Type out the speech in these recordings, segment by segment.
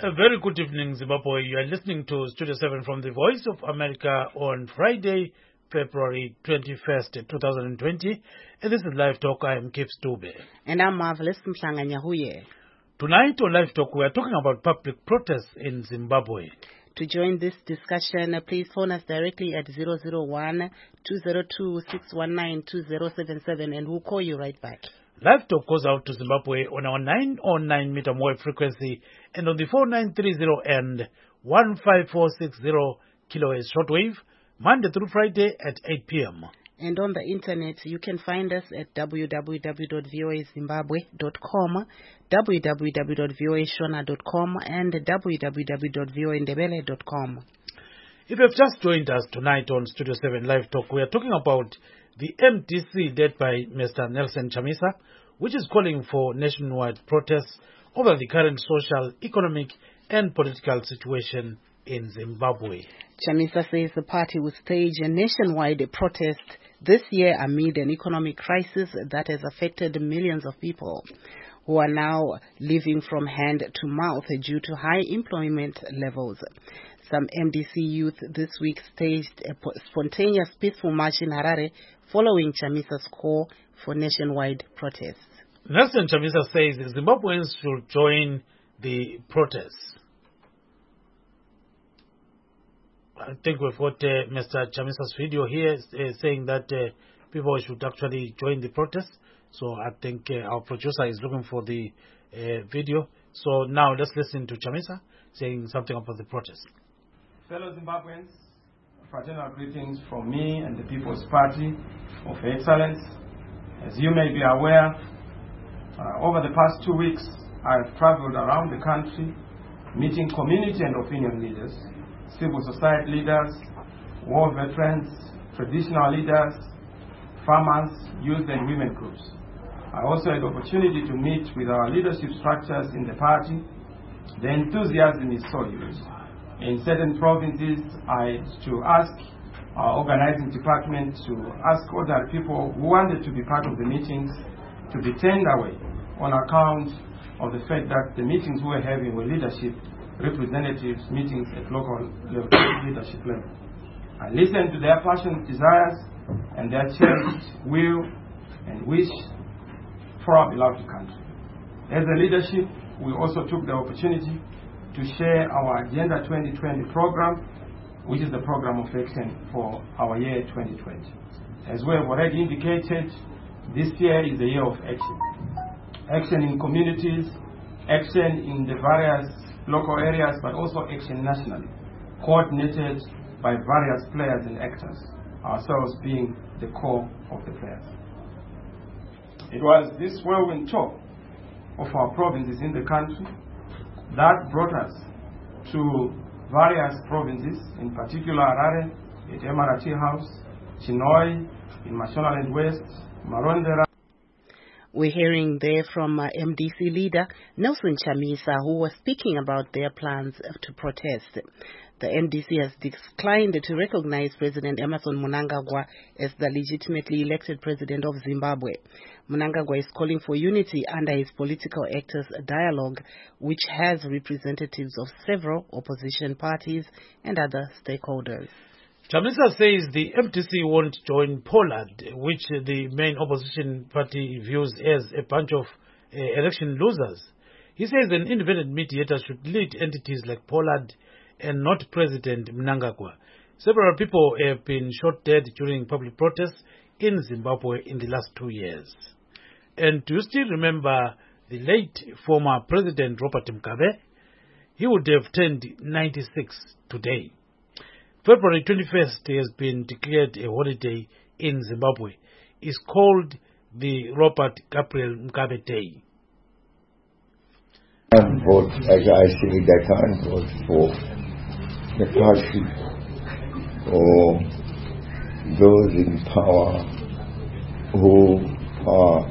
A very good evening, Zimbabwe. You are listening to Studio 7 from the Voice of America on Friday, February 21st, 2020. And this is Live Talk. I am Kip Stube. And I'm Marvelous Mhlanga-Nyahuye. Tonight on Live Talk, we are talking about public protests in Zimbabwe. To join this discussion, please phone us directly at 001-202-619-2077 and we'll call you right back. Live Talk goes out to Zimbabwe on our 909 meter wave frequency and on the 4930 and 15460 kilohertz shortwave, Monday through Friday at 8 p.m. And on the internet, you can find us at www.voazimbabwe.com, www.voashona.com, and www.voandebele.com. If you have just joined us tonight on Studio 7 Live Talk, we are talking about the MDC led by Mr. Nelson Chamisa, which is calling for nationwide protests over the current social, economic, and political situation in Zimbabwe. Chamisa says the party will stage a nationwide protest this year amid an economic crisis that has affected millions of people who are now living from hand to mouth due to high employment levels. Some MDC youth this week staged a spontaneous peaceful march in Harare following Chamisa's call for nationwide protests. Nelson Chamisa says Zimbabweans should join the protests. I think we've got Mr. Chamisa's video here saying that people should actually join the protests. So I think our producer is looking for the video. So now let's listen to Chamisa saying something about the protests. Fellow Zimbabweans, fraternal greetings from me and the People's Party of Excellence. As you may be aware, over the past 2 weeks, I have traveled around the country meeting community and opinion leaders, civil society leaders, war veterans, traditional leaders, farmers, youth and women groups. I also had the opportunity to meet with our leadership structures in the party. The enthusiasm is so huge. In certain provinces, I had to ask our organizing department to ask other people who wanted to be part of the meetings to be turned away on account of the fact that the meetings we were having were leadership representatives meetings at local leadership level. I listened to their passionate desires and their cherished will and wish for our beloved country. As a leadership, we also took the opportunity to share our Agenda 2020 program, which is the program of action for our year 2020. As we have already indicated, this year is the year of action. Action in communities, action in the various local areas, but also action nationally, coordinated by various players and actors, ourselves being the core of the players. It was this whirlwind tour of our provinces in the country that brought us to various provinces, in particular Harare, at Emirati House, Chinhoyi, in Mashonaland West, Marondera. We're hearing there from MDC leader Nelson Chamisa, who was speaking about their plans to protest. The MDC has declined to recognize President Emmerson Mnangagwa as the legitimately elected president of Zimbabwe. Mnangagwa is calling for unity under his political actors dialogue, which has representatives of several opposition parties and other stakeholders. Chamisa says the MDC won't join Pollard, which the main opposition party views as a bunch of election losers. He says an independent mediator should lead entities like Pollard and not President Mnangagwa. Several people have been shot dead during public protests in Zimbabwe in the last 2 years. And do you still remember the late former President Robert Mugabe? He would have turned 96 today. February 21st has been declared a holiday in Zimbabwe. It's called the Robert Gabriel Mugabe Day. I can't vote, as I said, I can't vote for the party or those in power who are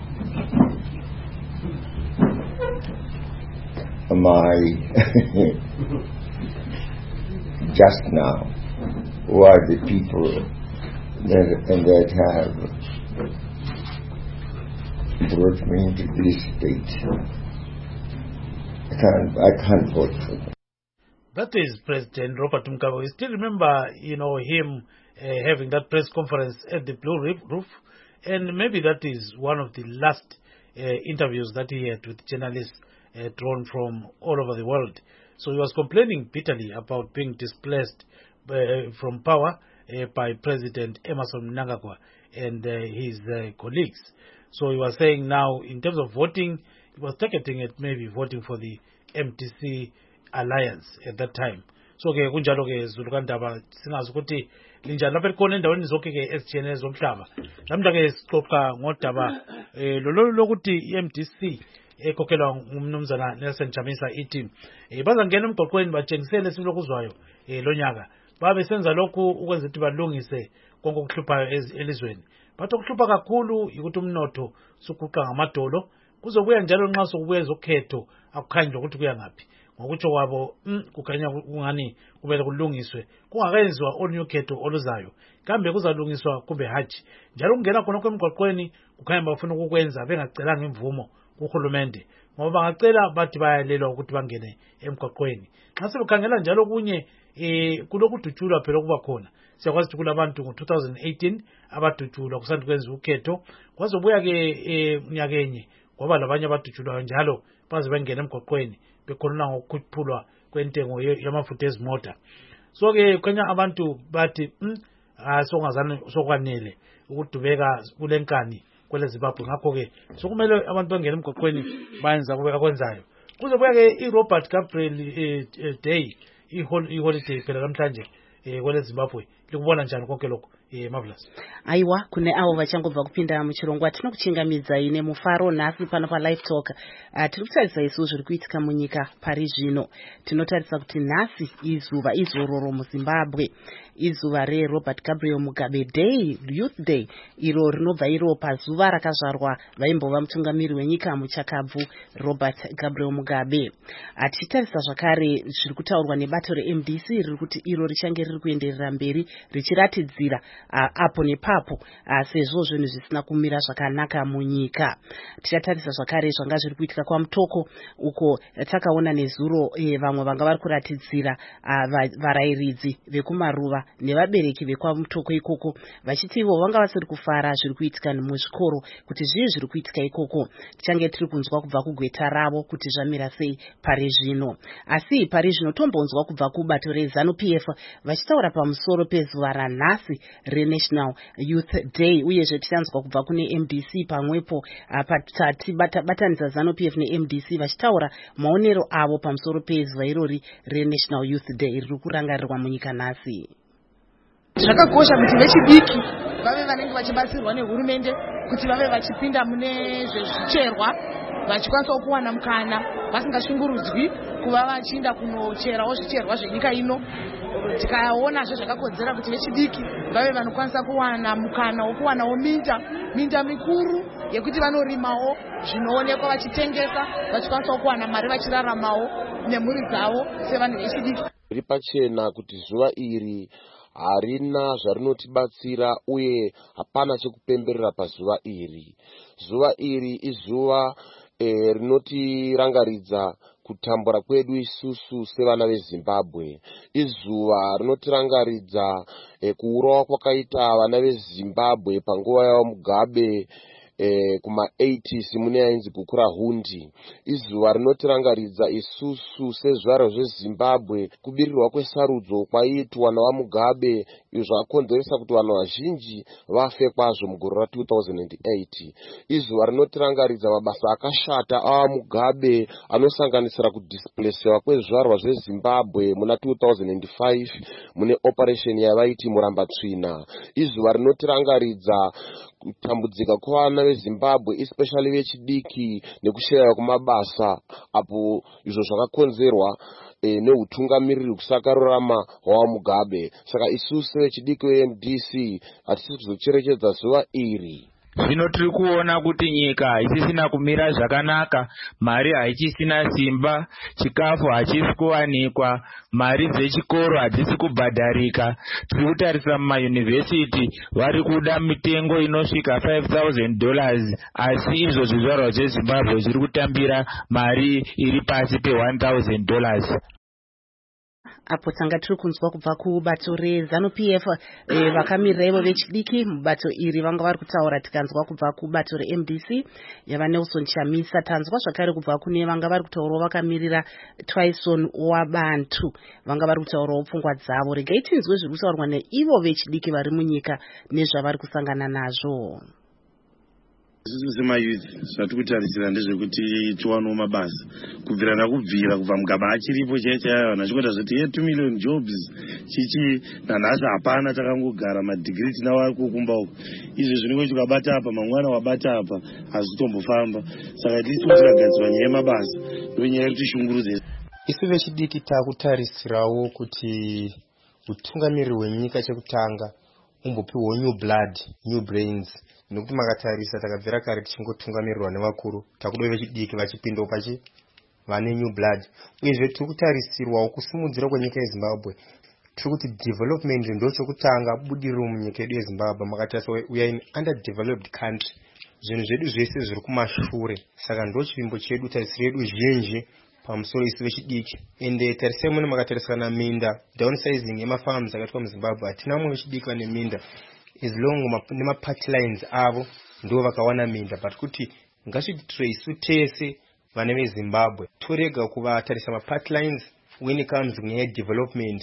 just now, who are the people that have brought me into this state. I can't vote for them. That is President Robert Mugabe. We still remember, him having that press conference at the Blue Roof, and maybe that is one of the last interviews that he had with journalists drawn from all over the world. So he was complaining bitterly about being displaced from power by President Emmerson Mnangagwa and his colleagues. So he was saying now, in terms of voting, he was targeting it, maybe voting for the MDC alliance at that time. So ke kunjalo ke Zulu kaNdaba singazi ukuthi linjani lapha likhona endaweni zonke ke ezijene zomhlaba. Namhla ke sixoxa ngodaba lolu lokuthi iMDC ekhokelwa ngumnumzana Nelson Chamisa ithi bazangena emgqoqweni batshengisele silokuzwayo lonyaka. Babe senza lokhu ukwenza ukuthi balungise konke okuhluphayo elizweni. Bathi okuhlupha kakhulu ukuthi umnotho sukuqa ngamadolo. Kuzobuya njalo nxa sokubuya ezokhetho akukhanyi ukuthi kuya ngaphi. Ngokutsho kwabo kukhanya kungani kumele kulungiswe kungakenziwa olunye ukhetho oluzayo. Kambe kuzalungiswa kumbe haji. Njalo kungena khona kwemgqoqweni kukhanya bafuna ukukwenza bengacelanga imvumo kuhulumende. Ngoba bangacela bathi bayalelwa ukuthi bangene emgqoqweni. Nxa sebekhangela njalo kunye kulokudutshulwa phela kuba khona. Siyakwazi ukuthi kulabantu ngo-2018 abadutshulwa kusanda kwenza ukhetho. Kwazobuya ke nyakenye ngoba labanye abadutshulwayo njalo baze bengena emgqoqweni bekhuluma ngokukhuphulwa kwentengo yamafutha ezimota. So ke khanya abantu bathi sokungazani sokwanele ukudubeka kulenkani kwele Zimbabwe. Ngakho ke sokumele abantu bangena emgqoqweni bayenza kube akwenzayo. Kuzobuya ke iRobert Gabriel Day iholiday phela namhlanje kwele Zimbabwe. Likubona njani konke lokho Marvelous? Aiwa kune avo vachangobva kupinda muchirongwa tinokuchingamidza ine mufaro nhasi pano paLive Talk. Tiri kutarisa isu zviri kuitika munyika pari zvino. Tinotarisa kuti nhasi izuva izororo muZimbabwe, izuva reRobert Gabriel Mugabe Day, Youth Day, iro rinobva iro pazuva rakazvarwa vaimbova mutungamiri wenyika muchakabvu Robert Gabriel Mugabe. Tichitarisa zvakare zviri kutaurwa nebato reMDC riri kuti iro richange riri kuenderera mberi richiratidzira apo nepapo sezvo zvinhu zvisina kumira zvakanaka munyika. Tichatarisa zvakare zvanga zviri kuitika kwaMutoko uko takaona nezuro vamwe vanga vari kuratidzira varayiridzi vekumaruva nevabereki vekwaMutoko ikoko vachiti ivo vanga vasiri kufara zviri kuitika muzvikoro kuti zvii zviri kuitika ikoko. Tichange tiri kunzwa kubva kugweta ravo kuti zvamira sei pari zvino. Asi pari zvino tombonzwa kubva kubato reZANU-PF vachitaura pamusoro pezuva ranhasi reNational Youth Day uyezve tichanzwa kubva kune MDC pamwepo batanidza ZANU-PF neMDC vachitaura maonero avo pamusoro pezuva irori reNational Youth Day riri kurangarirwa munyika nhasi. Zvakakosha kuti vechidiki vave vanenge vachibatsirwa nehurumende kuti vave vachipinda mune zvezvicherwa vachikwanisa kuwana mukana vasingashungurudzwi kuva vachiinda kunocherawo zvicherwa zvenyika ino. Tikaonazve zvakakodzera kuti vechidiki vave vanokwanisa kuwana mukana wokuwanawo minda mikuru yekuti vanorimawo zvinoonekwa vachitengesa vachikwanisa kuwana mari vachiraramawo nemhuri dzavo sevanhu vechidiki. Riri pachena kuti zuva iri harina zvarinotibatsira uye hapana chekupemberera pazuva iri. Zuva iri izuva rinotirangaridza kutambura kwedu isusu sevana veZimbabwe. Izuva rinotirangaridza kuurawa kwakaita vana veZimbabwe panguva yavo Mugabe kuma-80s mune yainzi Gukura Hundi. Izuva rinotirangaridza isusu sezvaro zveZimbabwe kubirirwa kwesarudzo kwaiitwa navaMugabe izvo zvakakonzeresa kuti vanhu vazhinji vafe kwazvo mugore ra2008. Izuva rinotirangaridza mabasa akashata avaMugabe anosanganisira kudisplacewa kwezvarwa zveZimbabwe muna 2005 mune operation yavaiti Murambatsvina. Izuva rinotirangaridza kutambudzika kwavana veZimbabwe especially vechidiki nekushaywa kumabasa apo izvo zvakakonzerwa neutungamiriri kusakarurama hwaMugabe. Saka isusu vechidiki veMDC hatisi kuzocherechedza zuva iri. Zvino tiri kuona kuti nyika isisina kumira zvakanaka, mari haichisina simba, chikafu hachisi kuwanikwa, mari dzechikoro hadzisi kubhadharika. Tiri kutarisa mumayunivhesiti vari kuda mitengo inosvika $5,000 asi izvo zvizvarwa zveZimbabwe zviri kutambira mari iri pasi pe$1,000. apo tanga tiri kunzwa kubva kubato reZANU-PF vakamirira ivo vechidiki mubato iri vanga vari kutaura tikanzwa kubva kubato reMDC yava Nelson Chamisa, tanzwa zvakare kubva kune vanga vari kutaurawo vakamirira Twaison Wabantu vanga vari kutaurawo pfungwa dzavo. Regai tinzwe zviri kutaurwa neivo vechidiki vari munyika nezvavari kusangana nazvo. Isusu semayouth zvatikutarisira ndezvekuti tiwanewo mabasa kubvira nakubvira kubva mugaba achiripo chaichayo nachikwata zvoti 2 million jobs chichi nanhasi hapana, takangogara madigiri tinawo ari kukumba uko. Izvo zvinenge tikabata apa mangwana wabata apa hazvitombofamba, saka at least tikagadzirwa nyaya yemabasa ndonyaya yekuti shungurudze. Isu vechidiki takutarisirawo kuti utungamiriri hwenyika chekutanga umbopiwo new blood, new brains, nokuti makatarisa takabvira kare tichingotungamirirwa nevakuru, takuda vechidiki vachipindawo pachi vane new blood. Uyezve tiri kutarisirwawo kusimudzira kwenyika yeZimbabwe. Tiri kuti development ndochokutanga budiriro munyika yedu yeZimbabwe. Makatarisa we are in underdeveloped country, zvinhu zvedu zvese zviri kumashure, saka ndochivimbo chedu, tarisiro yedu zhinji pamusoro isu vechidiki. Ende tarisai mune makatarisa na minda, downsizing yemafarms akaitwa muZimbabwe, hatina mumwe vechidiki vane minda. As long nema-party lines avo ndo vakawana minda, but kuti ngasvitire isu tese vane veZimbabwe torega kuvatarisa ma-party lines when it comes to development.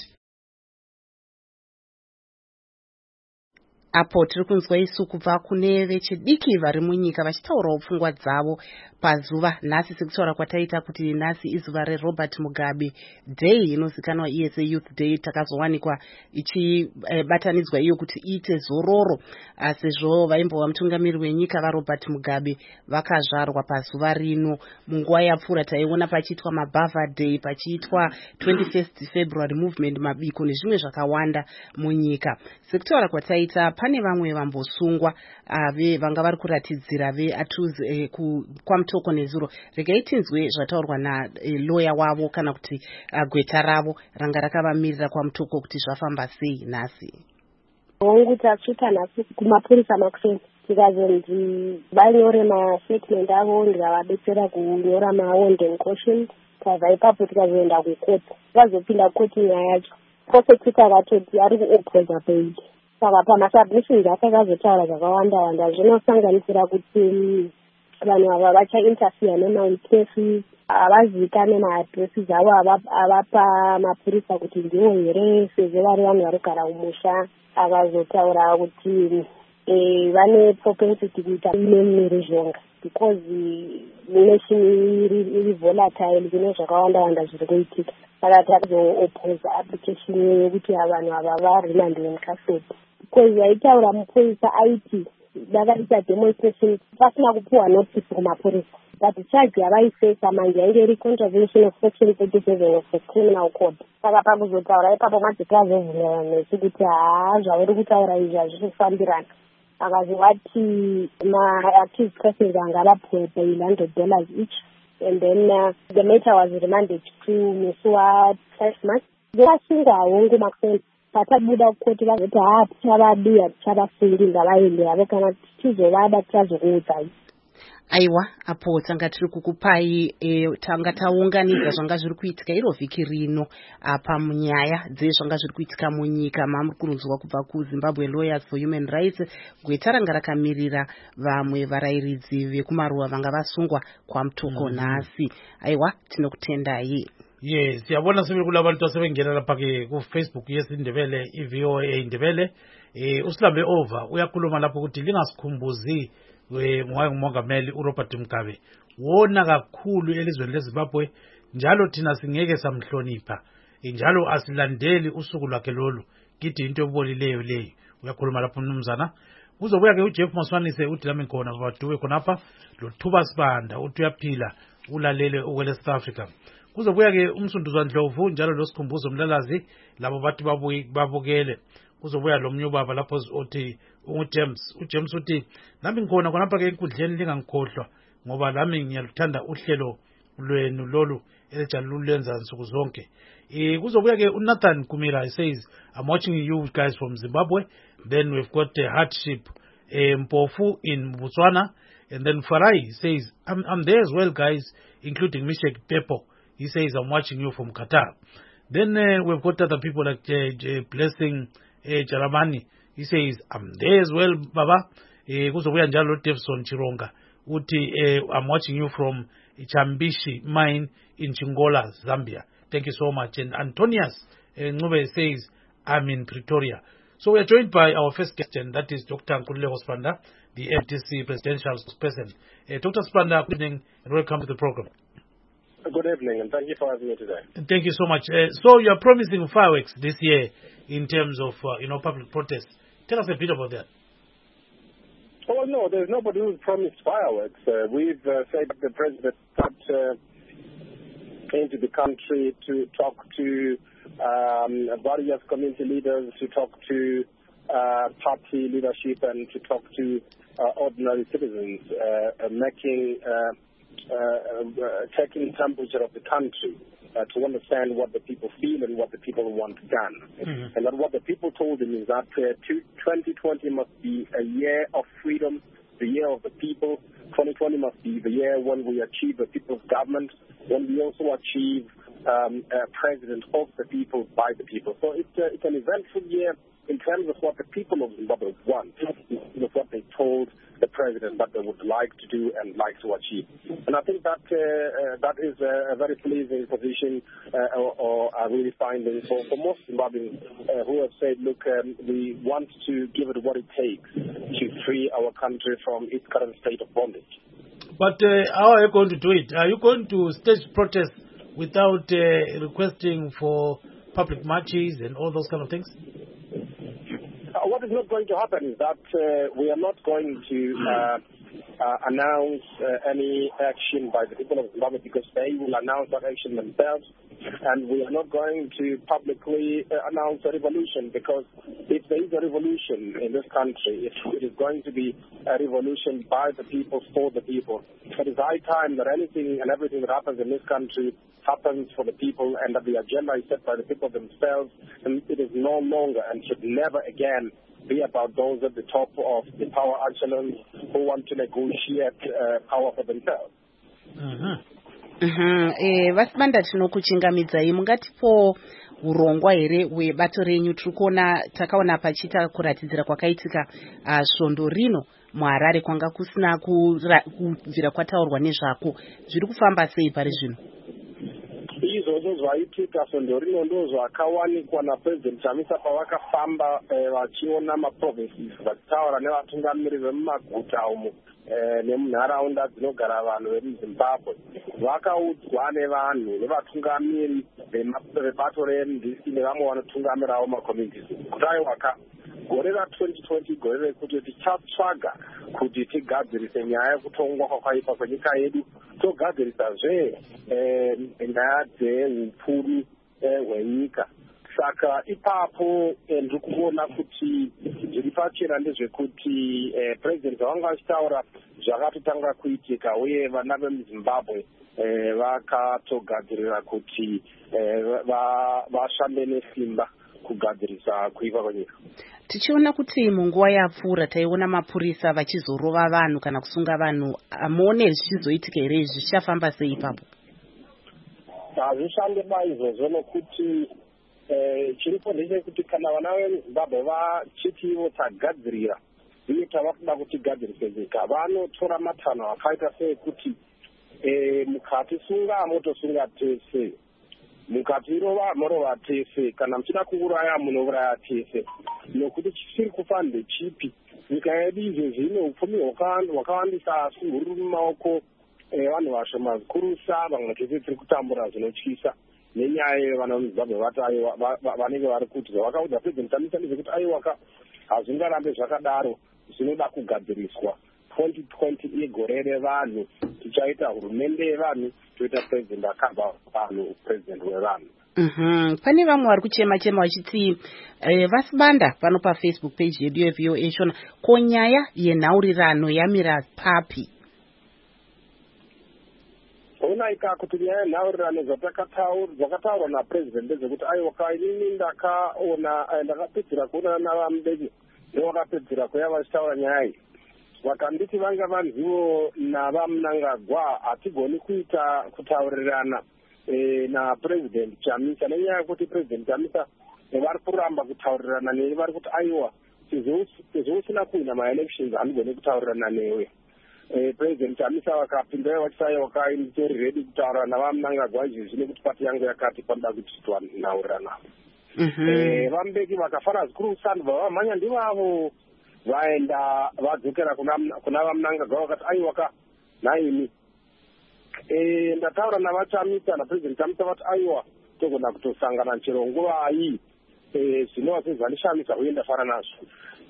Apo tiri kunzwa isu kubva kune vechidiki vari munyika vachitaurawo pfungwa dzavo pazuva nhasi, sekutaura kwataita kuti nhasi izuva reRobert Mugabe Day, inozikanwa iye seYouth Day. Takazowanikwa ichibatanidzwa iyo kuti iite zororo, sezvo vaimbova mutungamiri wenyika vaRobert Mugabe vakazvarwa pazuva rino. Munguva yapfuura taiona pachiitwa maBava Day, pachiitwa 21st February movement, mabiko nezvimwe zvakawanda munyika. Sekutaura kwataita pane vamwe vambosungwa vanga vari kuratidzira veAtuze kwaMutoko nezuro. Regai tinzwe zvataurwa naloya wavo kana kuti gweta ravo ranga rakavamirira kwaMutoko kuti zvafamba sei nhasi. Wangu tasvika nhasi kumapurisa makuseni tikazonzi vanyore mastatement avo ndikavadetsera kunyora mawarning caution. Kabva ipapo tikazoenda kukoti, tikazopinda koti nyaya yacho prosecutor akatoti ari kuopposa page. Saka pamasubmissions akakazotaura zvakawanda zvinosanganisira kuti vanhu ava vachainterfere nemaikefi, havazikane maadresi avo avapa mapurisa kuti ndivo here sezvo vari vanhu varikugara kumusha. Akazotaura kuti vane propensity kuita imwe ruzhonga because nation iri volatile, kune zvakawanda zviri kuitika. Saka takazoopposa application yekuti vanhu ava varimandwe mukasoti. Because vaitaura mupurisa aiti vakaita demonstration pasina kupiwa notice kumapurisa, but charge yavaisesa manje yainge iri contravention of section 37 of the criminal code. Saka pakuzotaura ipapo madzikazovhunira nesu kuti zvauri kutaura izvi hazvifambirana. Akazovati ma-accused persons angavapiwe $100 each, and then the matter was remanded to musi wa5 months. Vakasungwa hongu makuseni patabuda kukoti vazoti tichavabiya tichavasungira vaende havo, kana tichizovada tichazokuudzai. Aiwa, apo tanga tiri kukupai tanga taunganidza zvanga zviri kuitika iro vhiki rino pamunyaya dzezvanga zviri kuitika munyika. Mamuri kunzwa kubva kuZimbabwe Lawyers for Human Rights, gweta ranga rakamirira vamwe varayiridzi vekumaruwa vanga vasungwa kwaMutoko nhasi. Aiwa, tinokutendai. Yes, siyabona sebeli kulabantu asebengena lapha ke ku Facebook yesindebele iVOA Indebele. Usilambe over uyakhuluma lapho ukuthi lingasikhumbuzi ngumongameli uRobert Mugabe wona kakhulu elizweni leZimbabwe, njalo thina singeke samhlonipha, njalo asilandeli usuku lwakhe lolu, kithi into ebolileyo leyo. Uyakhuluma lapho mnumzana. Kuzobuya ke uJeff Maswanise uthi lami khona baduwe khonapha lo Thuba Sibanda uthi uyaphila ulalele ukwele South Africa. Kuzobuya ke umsunduzwa Ndlovu njalo lo Sikhumbuzo Mlalazi labo bathi babukele. Kuzobuya lo mnyubaba lapho uthi uJames uthi nami ngikhona khonapha ke enkundleni lingangikhohlwa ngoba lami ngiyaluthanda uhlelo lwenu lolu elijalulenza nsuku zonke. Kuzobuya ke uNathan Kumira says I'm watching you guys from Zimbabwe. Then we've got Hardship Mpofu in Botswana, and then Farai says I'm there as well guys, including Mishek Pepo. He says I'm watching you from Qatar. Then we've got other people like Blessing Jaramani. He says, I'm there as well, Baba. Kuzobuya njalo Devson Chironga. Uti, I'm watching you from Chambishi Mine in Chingola, Zambia. Thank you so much. And Antonius Ngube says, I'm in Pretoria. So we are joined by our first guest, and that is Dr. Nkululeko Sibanda, the FDC presidential spokesperson. Dr. Sibanda, good evening and welcome to the program. Good evening, and thank you for having me today. Thank you so much. So you are promising fireworks this year in terms of public protests. Tell us a bit about that. Oh no, there's nobody who's promised fireworks. We've said that the president came to the country to talk to various community leaders, to talk to party leadership, and to talk to ordinary citizens, taking temperature of the country to understand what the people feel and what the people want done. Mm-hmm. And that what the people told him is that 2020 must be a year of freedom, the year of the people. 2020 must be the year when we achieve a people's government, when we also achieve a president of the people, by the people. So it's an eventful year in terms of what the people of Zimbabwe want, of what they told the president that they would like to do and like to achieve. And I think that that is a very pleasing position or a really finding for most Zimbabweans who have said, look, we want to give it what it takes to free our country from its current state of bondage. But how are you going to do it? Are you going to stage protests without requesting for public marches and all those kind of things? What is not going to happen is that we are not going to announce any action by the people of Zimbabwe, because they will announce that action themselves. And we are not going to publicly announce a revolution, because if there is a revolution in this country, it is going to be a revolution by the people, for the people. It is high time that anything and everything that happens in this country happens for the people, and that the agenda is set by the people themselves, and it is no longer and should never again be about those at the top of the power echelons who want to negotiate power for themselves. Vasibanda tinokuchingamidzai, mungatipo urongwa here hwebato renyu. Tirikuona takaona pachita kuratidzira kwakaitika svondo rino muHarare kwanga kusina kubvira kwataurwa nezvako. Zviri kufamba sei pari zvino? Izvozvo zvaitika svondo rino ndo zvakawanikwa naPresident Chamisa pavakafamba vachiona maprovinces vachitaura nevatungamiri vemumaguta umo nemunharaunda dzinogara vanhu vemuZimbabwe. Vakaudzwa nevanhu nevatungamiri vebato reMDC nevamwe vanotungamirawo makommunities kuti aiwaka gore ra2020 gore rekuti tichatsvaga kuti tigadzirise nyaya yekutongwa kwakaipa kwenyika yedu, togadzirisazve nyaya dzeupfumi hwenyika. Saka ipapo ndiri kuona kuti zviri pachena ndezvekuti president vanga vachitaura zvakatotanga kuitika, uye vana vemuZimbabwe vakatogadzirira kuti vashambe nesimba kugadzirisa kuipa kwenyika. Tichiona kuti munguva yapfuura taiona mapurisa vachizorova vanhu kana kusunga vanhu. Amuone zvichizoitika here? Zvichafamba sei ipapo? Hazvishande izvozvo, nokuti chiripo ndechekuti kana vana vemuZimbabwe vachiti ivo tagadzirira uye tava kuda kuti gadzirise nyika, vanotora matanho akaita seekuti mukati sunga motosunga tese, mukati rova morova tese, kana muchida kuuraya munouraya tese, nokuti chisiri kufa ndechipi. Nyika yedu izvezvi ine upfumi hwakawandisa asi huri mumaoko vanhu vashoma zikurusa, vamwe tese tiri kutambura zvinotyisa nenyaya yevana vemuZimbabwe vanenge vari kuti zvavakaudza President Chamisa ndezvekuti aiwaka hazvingarambe zvakadaro, zvinoda kugadziriswa. 2020 igore revanhu, tichaita hurumende yevanhu, toita president akabva vanhu, president wevanhu. Pane vamwe vari kuchema vachiti Vasibanda pano paFacebook page yedu yeVOA shona, ko nyaya yenhaurirano yamira papi? Unaika kuti nyaya yenhaurirano zvakataurwa napresident ndezvekuti aiwaka inini ndakapedzera kuonana navamudenyi nevakapedzera kuya vachitaura nyaya iyi. Vakanditi vanga vanzivo navamunangagwa hatigoni kuita kutaurirana na President Chamisa nenyaya yekuti President Chamisa vari kuramba kutaurirana newe vari kuti aiwa sizosina kuina ma-elections handigone kutaurirana newe. President Chamisa vakapinda vachisa wakainditori ready kutaura navaMnangagwa izvi nekuti pati yangu yakati panoda kuti twanaurirana. Vambeki vakafara zvikuru sandva vamhanya ndivavo vaenda vadzokera kuna vaMnangagwa vakati aiwa naimi ndataura navachamisa naPresident Chamisa vati aiwa togona kutosangana chero nguva iyi zvinova sezvanishamisa uye ndafara nazvo.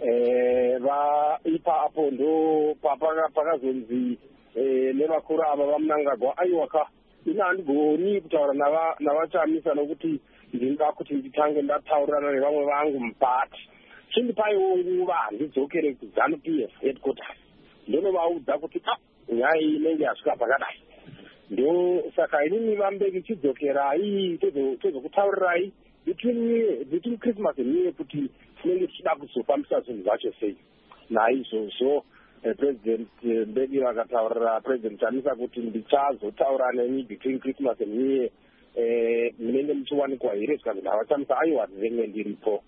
Ipapo ndo pakazonzi nevakuru ava vaMnangagwa aiwa ina handigoni kutaura navachamisa nokuti ndinoda kuti nditange ndataurirana nevamwe vangu mupati chindipaiwo nguva ndidzokere kuZANU-PF headquarters ndonovaudza kuti nyaya iyi inenge yasvika pakadai. Ndo saka inini Vambeki chidzokerai tozokutaurirai between Christmas and New Year kuti tinenge tichida kuzofambisa zvinhu zvacho sei. Naizvozvo President Mbeki vakataurira President Chamisa kuti ndichazotaura nemi between Christmas and New Year munenge muchiwanikwa here zvikanzi navachamisa aiwa ndinenge ndiripo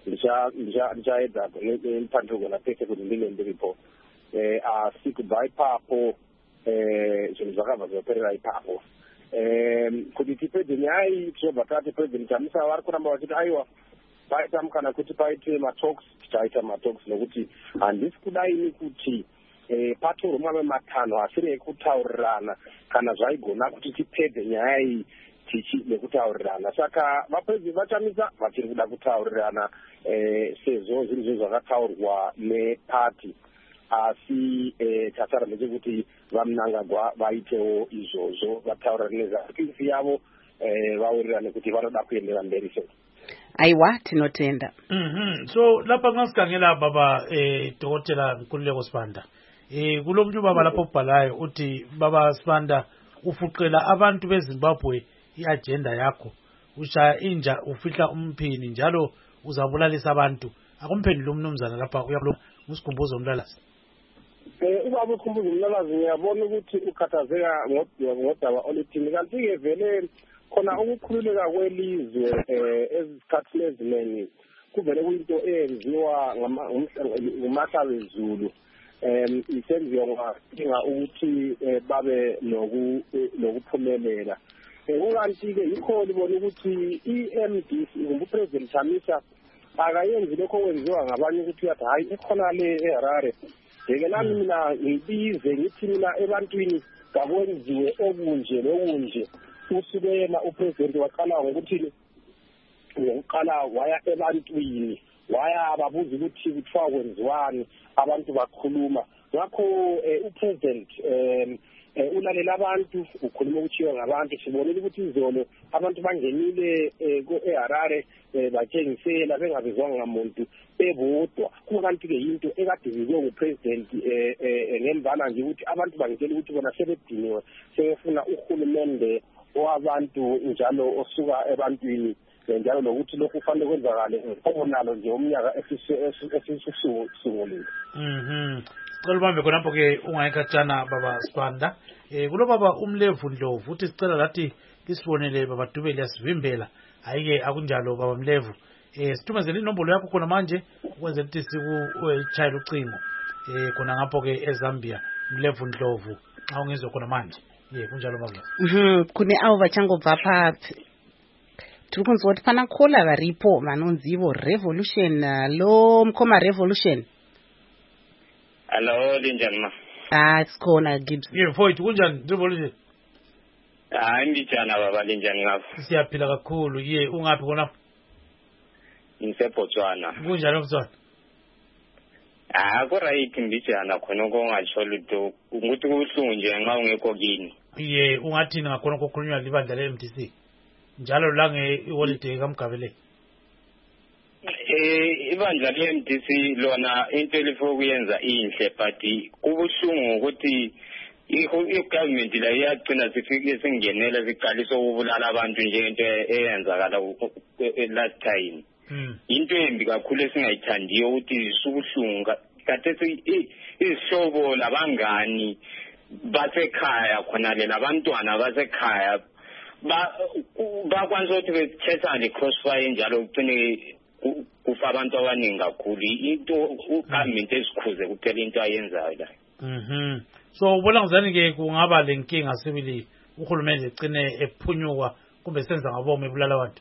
ndichaedza pandigona pese kuti ndinge ndiripo asi kubva ipapo zvinhu zvakabva zvaperera ipapo. Kuti tipedze nyaya iyi tichobva tati President Chamisa vari kuramba vachiti aiwa paita mukana kuti paite matalks tichaita matalks nokuti handisi kudaini kuti patorwe mamwe matanho asiri ekutaurirana kana zvaigona kuti tipedze nyaya iyi nekutaurirana. Saka vaPresident vaChamisa vachiri kuda kutaurirana sezvo zvinhu zvo zvakataurwa nepati asi tatsara ndechekuti vaMnangagwa vaitewo izvozvo vataurirane nezapisi yavo vawirirane kuti vanoda kuendera mberi sei. Aiwa tinotenda. So lapha ngasikhangela baba Dr. Nkululeko Sibanda kulo mntu baba lapho ubhalayo uthi baba Sibanda ufuqela abantu beZimbabwe iagenda yakho ushaya inja ufihla umphini njalo uzabulalisa abantu akumphendula umnumzana lapha uyakulo musikhumbuzo umlalazi. Ubaba ukhumbuzo umlalazi ngiyabona ukuthi ukhathazeka ngodaba oluthini kanti-ke vele khona ukukhululeka kwelizwe ezikhathini eziningi kuvele kuyinto eyenziwa ngumahlabezulu isenziwa ngadinga ukuthi babe nokuphumelela. Kukanti-ke yikho libona ukuthi i-MDC nguPresident Chamisa akayenzi lokho okwenziwa ngabanye ukuthi yathi hayi ikhona le eHarare ngeke nami mina ngibize ngithi mina ebantwini kakwenziwe okunje nokunje. Usuke yena uPresident waqala ngokuthi ngokuqala waya ebantwini waya babuza ukuthi kuthiwa kwenziwani abantu bakhuluma ngakho uPresident ulalela abantu ukhuluma ukuthiwa ngabantu sibonile ukuthi izolo abantu bangenile eHarare batshengisela bengabizwanga ngamuntu bebodwa kukanti-ke yinto ekadingiwe nguPresident ngembala nje ukuthi abantu bangitshela ukuthi bona sebediniwe sebefuna uhulumende owabantu njalo osuka ebantwini njalo nokuthi lokhu kufanele kwenzakale obonalo nje umnyaka esisungulile. Sicela ubambe khonapho-ke ungayikhatshana baba Sibanda. Kulo baba uMlevu Ndlovu uthi sicela lathi lisibonele baba Dube liyasivimbela hayi-ke akunjalo baba Mlevu. Sithumezele inombolo yakho khona manje ukwenzela ukuthi sikuchayela ucingo khona ngapho-ke eZambia Mlevu Ndlovu xa ungezwe khona manje kunjalo baba. Kune avo vachangobva pasi tiri kunzwa kuti pana kola varipo vanonzi ivo Revolution lo mukoma Revolution. Hello linjani ma? Sikhona Gibbs. Mfowethu kunjani Revolution? Ndijana baba linjani ngapha? Siyaphila kakhulu ungaphi khona? NgiseBotswana. Kunjani eBotswana? Kuright mbijana khona kongatsho lutho ukuthi kubuhlungu nje nxa ungekho kini. Ungathini ngakhona kokhulunywa libandla le-MDC njalo la ngeholiday kaMgabele? Ibandla le-MDC lona into elifuna ukuyenza inhle but kubuhlungu ukuthi i-government la iyagcina sifike singenela siqalisa ukubulala abantu njengento eyenzakala last time. Into embi kakhulu esingayithandiyo ukuthi subuhlungu khathesi izihlobo labangani basekhaya khona le labantwana basekhaya bakwanisa ukuthi bethetha le-crossfire njalo kugcine kufa abantu abaningi kakhulu into ugovernment ezikhuze kuphela into ayenzayo la. So ubona ngizani-ke kungaba le nkinga sibili uhulumende egcine ephunyuka kumbe senza ngabomo ebulala abantu?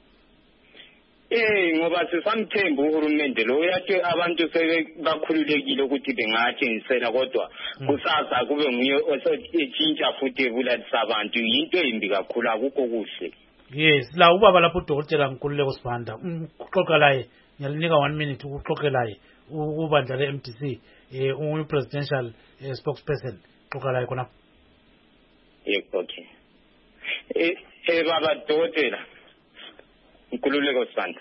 Ngoba sisamthemba uhulumende lo uyathi abantu sebakhululekile ukuthi bengatshengisela kodwa kusasa kube nguye osetshintsha futhi ebulalisa abantu yinto embi kakhulu akukho kuhle. Yes, la ubaba lapho uDokotela Nkululeko Sibanda uxoxa laye ngiyalinika 1 minute ukuxoxe laye ubandla le-MDC uyi-presidential spokesperson xoxa laye khona. Okay. Baba Dokotela Nkululeko Sibanda.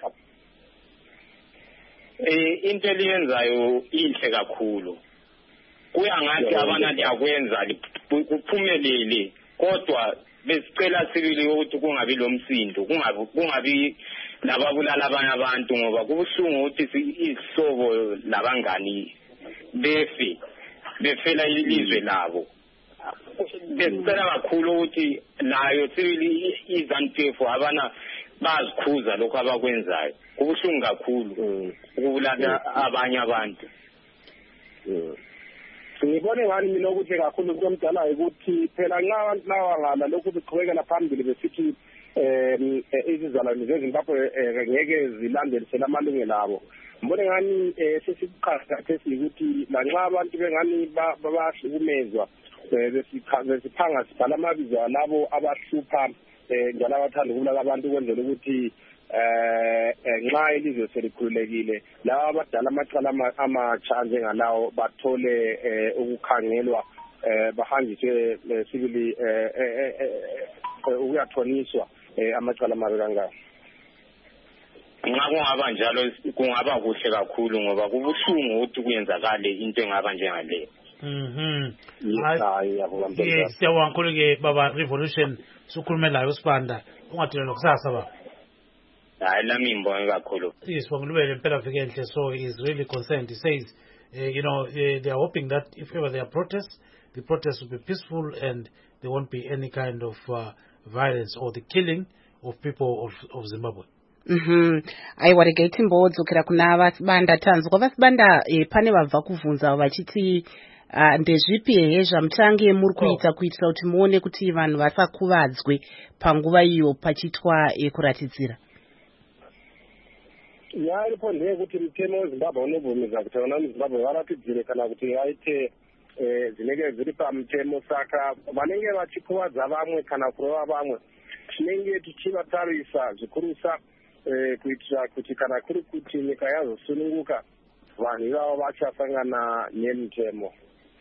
Into eliyenzayo inhle kakhulu. Kuya ngathi abana liyakwenza kuphumelele kodwa besicela sibili ukuthi kungabi lomsindo kungabi lababulala abanye abantu ngoba kubuhlungu ukuthi isihlobo labangani befela ilizwe labo. Besicela kakhulu ukuthi nayo sibili iZANU-PF abana bazikhuza lokho abakwenzayo kubuhlungu kakhulu ukubulala abanye abantu. Ngibone ngani mina ukuthi kakhulu kumdala ukuthi phela nxa abantu lawangala lokhu beqhubekela phambili besithi izizalwane zeZimbabwe ngeke zilandelisele amalungelo abo. Ngibone ngani sesiqhaza ukuthi lanxa abantu bengani babahlukumezwa besiphanga sibhala amabizo alabo abahlupha njalo abathanda ukubulala abantu ukwenzela ukuthi nxa ilizwe selikhululekile laba abadala amacala amatsha njengalawo bathole ukukhangelwa bahanjiswe sibili ukuyathoniswa amacala amabi kangayo. Nxa kungaba njalo kungaba kuhle kakhulu ngoba kubuhlungu ukuthi kuyenzakale into engaba njengaleyo. Yes, siyabonga kakhulu-ke baba Revolution sukhulume layo uSibanda ungadinelwa kusasa baba. Lami ngibonge kakhulu. Yes, Bongulubele impela viki enhle, so he's really concerned. He says, they are hoping that if ever there are protests, the protests will be peaceful and there won't be any kind of violence or the killing of people of Zimbabwe. Aiwaregeti mbodzokera kuna vaSibanda tanzwa vaSibanda pane vabva kuvhunza vachiti ndezvipi hehe zvamutange muri kuita kuitira kuti muone kuti vanhu vasakuvadzwe panguva iyo pachiitwa kuratidzira. Iripo ndeyekuti mutemo weZimbabwe unobvumidza kuti vana muZimbabwe varatidzire kana kuti vaite zvinenge zviri pamutemo, saka vanenge vachikuvadza vamwe kana kurova vamwe tinenge tichivatarisa zvikurusa kuitira kuti kana kuri kuti nyika yazosununguka vanhu ivavo vachasangana nemutemo.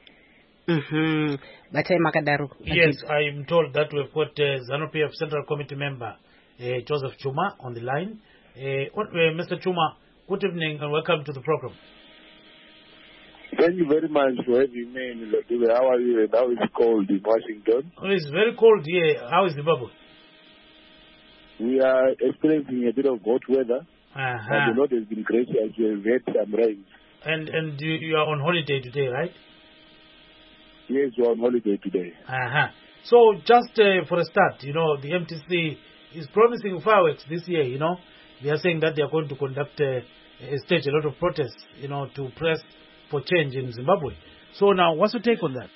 Batai makadaro. Yes, I'm told that we've got ZANU-PF Central Committee member Joseph Chuma on the line. Mr. Chuma, good evening and welcome to the program. Thank you very much for having me in Zimbabwe. How are you and how is it cold in Washington? Oh, it's very cold here. How is Zimbabwe? We are experiencing a bit of hot weather. And the Lord has been gracious. We have had some rain. And you are on holiday today, right? Yes, we are on holiday today. So just for a start, the MTC is promising fireworks this year, They are saying that they are going to conduct stage a lot of protests, to press for change in Zimbabwe. So now, what's your take on that?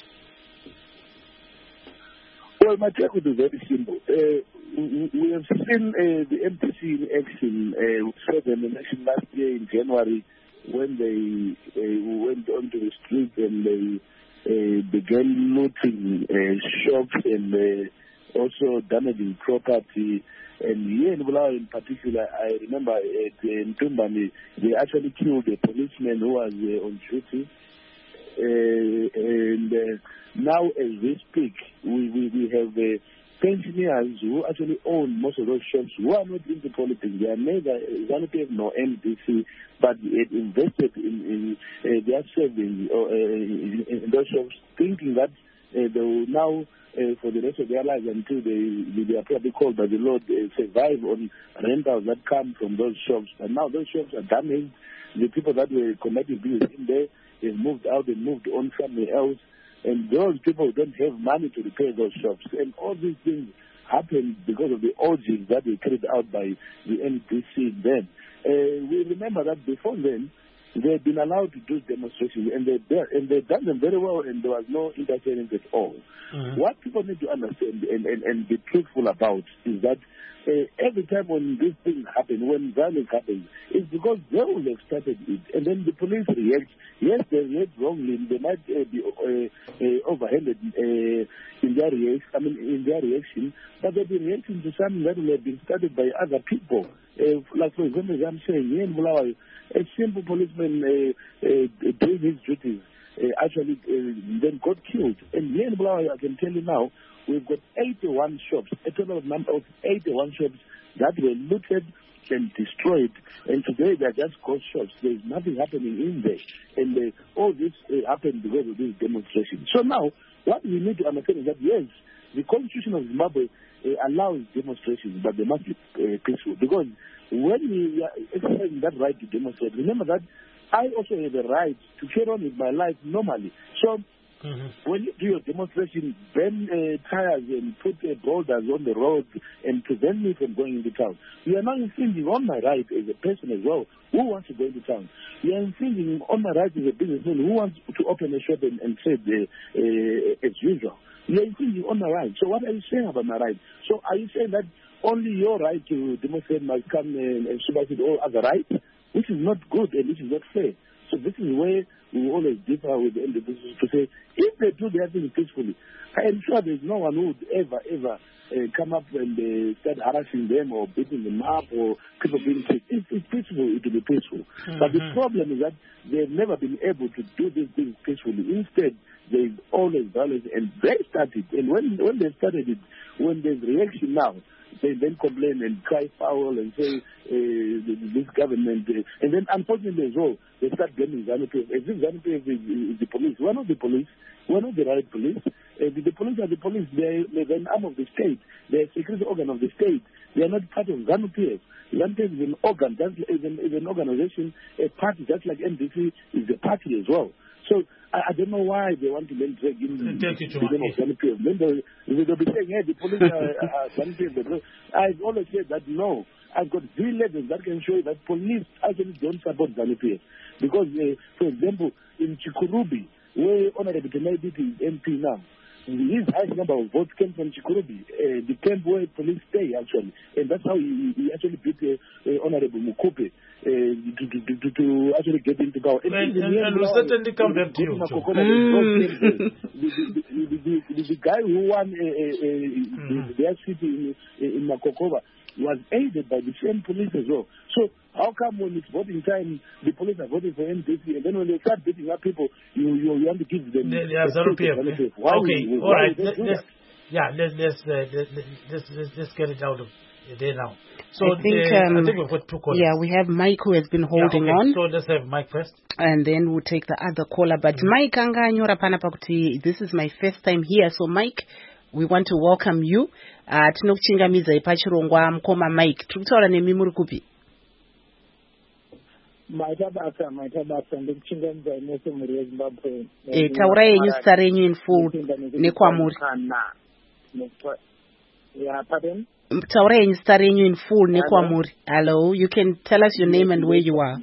Well, my take is very simple. We have seen the MTC in action. We saw them in action last year in January when they went onto the streets and they began looting shops and also damaging property. And here in Bulawayo in particular, I remember at Mtumbani, they actually killed a policeman who was on duty. And now as we speak, we have pensioners who actually own most of those shops who are not into politics. They are neither ZANU-PF nor MDC, but they invested in their savings in those shops, thinking that they will now for the rest of their lives until they are probably called by the Lord, survive on rentals that come from those shops. And now those shops are damaged. The people that were connected business in there, they've moved out and moved on somewhere else. And those people don't have money to repair those shops. And all these things happened because of the orgies that were carried out by the NDC then. We remember that before then, they had been allowed to do demonstrations, and they've done them very well, and there was no interference at all. What people need to understand and be truthful about is that every time when these things happen, when violence happens, it's because they will have started it, and then the police react. Yes, they react wrongly. They might be overhanded in their reaction, but they've been reacting to something that will have been started by other people. Like for example, I'm saying here in Bulawayo, a simple policeman doing his duties actually then got killed. And here in Bulawayo, I can tell you now, we've got 81 shops, a total number of 81 shops that were looted and destroyed. And today they're just ghost shops. There's nothing happening in there. And all this happened because of this demonstration. So now, what we need to understand is that, yes, the Constitution of Zimbabwe allows demonstrations, but they must be peaceful. Because when we are exercising that right to demonstrate, remember that I also have a right to carry on with my life normally. So when you do your demonstration, burn tires and put boulders on the road and prevent me from going into town, you are now infringing on my right as a person as well who wants to go into town. You are infringing on my right as a businessman who wants to open a shop and trade as usual. You are infringing on my right. So what are you saying about my right? So are you saying that only your right to demonstrate must come and supersede all other rights? Which is not good and which is not fair. So this is where we always differ with the individuals to say, if they do their thing peacefully, I am sure there's no one who would ever come up and start harassing them or beating them up or people being sick. If it's peaceful, it will be peaceful. But the problem is that they've never been able to do these things peacefully. Instead, there's always violence, and they started. And when they started it, when there's reaction now, they then complain and cry foul and say this government. And then unfortunately as well, they start blaming ZANU-PF. As if ZANU-PF is the police. We're not the police. We're not the right police. The police are the police. They're an arm of the state. They're a security organ of the state. They are not part of ZANU-PF. ZANU-PF is an organ. Is an organization, a party, just like NDC is a party as well. So I don't know why they want to then drag in the name of ZANU-PF. Then they'll be saying, hey, the police are ZANU-PF. I've always said that no. I've got 3 letters that can show you that police actually don't support ZANU-PF. Because, for example, in Chikurubi, where Honorable Tenaibiti is MP now, his highest number of votes came from Chikurubi, the camp where police stay, actually. And that's how he actually beat Honorable Mukupe to actually get into power. And we'll certainly come back to you. The guy who won their city in Makokova was aided by the same police as well. So how come when it's voting time, the police are voting for NDC, and then when they start beating up people, you want to give them... Okay, all right. Let's get it out of there now. So I think we've got 2 callers. Yeah, we have Mike who has been holding on. So let's have Mike first. And then we'll take the other caller. But Mike, this is my first time here. So Mike, we want to welcome you. Tinokuchingamiza ipachirongwa mkoma Mike. Tukutaura nemi muri kupi? Maitabasa ndikuchingamiza inese muri yeZimbabwe. Taura yenyu star renyu in full nekwamuri. Yeah, pardon? Taura yenyu star renyu in full nekwamuri. Hello, you can tell us your name and where you are.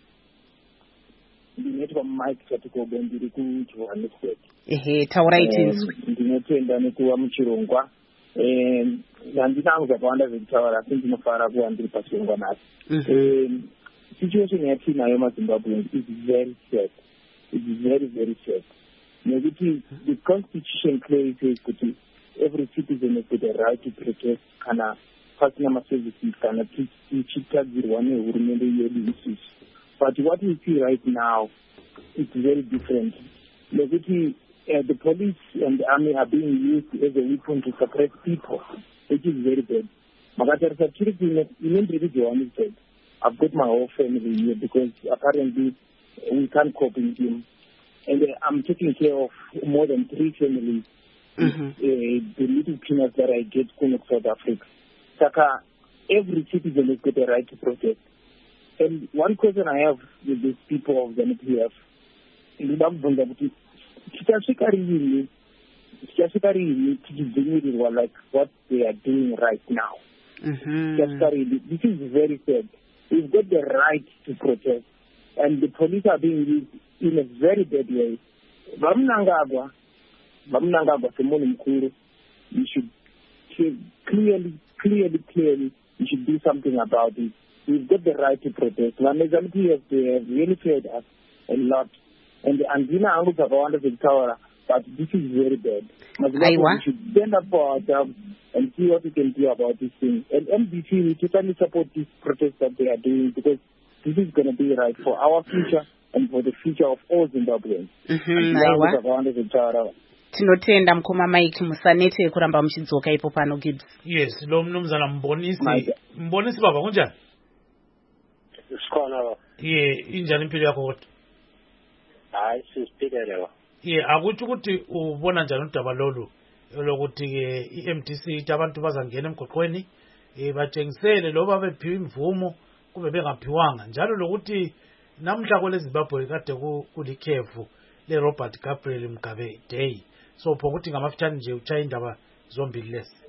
Ndinetwa Mike Chatukobe ndiri kuJohannesburg. Taura itinzwi. Ndinotenda nekuwa muchirongwa. Handinangu zvakawanda zvekutaura asi ndinofara kuva ndiri pachirongwa nacho. Situation yatinayo maZimbabweans is very sad. It is very, very sad. Nekuti the constitution clearly says that every citizen has got a right to protest kana pasina services kana tichitadzirwa nehurumende yedu isusu. But what we see right now is very different. Nekuti the police and the army are being used as a weapon to suppress people, which is very bad. Makatarisa chiri kuine Johannesburg. I've got my whole family here because apparently we can't cope with him. And I'm taking care of more than 3 families. The little peanuts that I get from South Africa. Saka, every citizen has got a right to protest. And one question I have with these people of the NPF, like what they are doing right now. This is very sad. We've got the right to protest, and the police are being used in a very bad way. Bamnangagwa, Simone Mkuru, you should clearly, you should do something about it. We've got the right to protest. They have really failed us a lot. And Andina Anguka Rwanda Victoria, but this is very bad. We should stand up for ourselves and see what we can do about this thing. And MDC, we totally support this protest that they are doing, because this is going to be right for our future and for the future of all Zimbabweans. Tinotenda mkoma Mike musanete kuramba muchidzoka ipo pano Gibbs. Yes, lo mnumzana mbonisi baba kunjani? Sikhona. Injani impilo yakho kodwa? Hayi sisiphilelewa. Akuthi ukuthi ubona njani udaba lolu lokuthi ke iMDC ithi abantu bazangena emgoqweni batshengisele loba bephiwe imvumo kube bengaphiwanga, njalo lokuthi namhla kwele Zimbabwe kade kulikhefu le Robert Gabriel Mugabe Day, so ukuthi ngamafitshane nje utshaya indaba zombili lesi.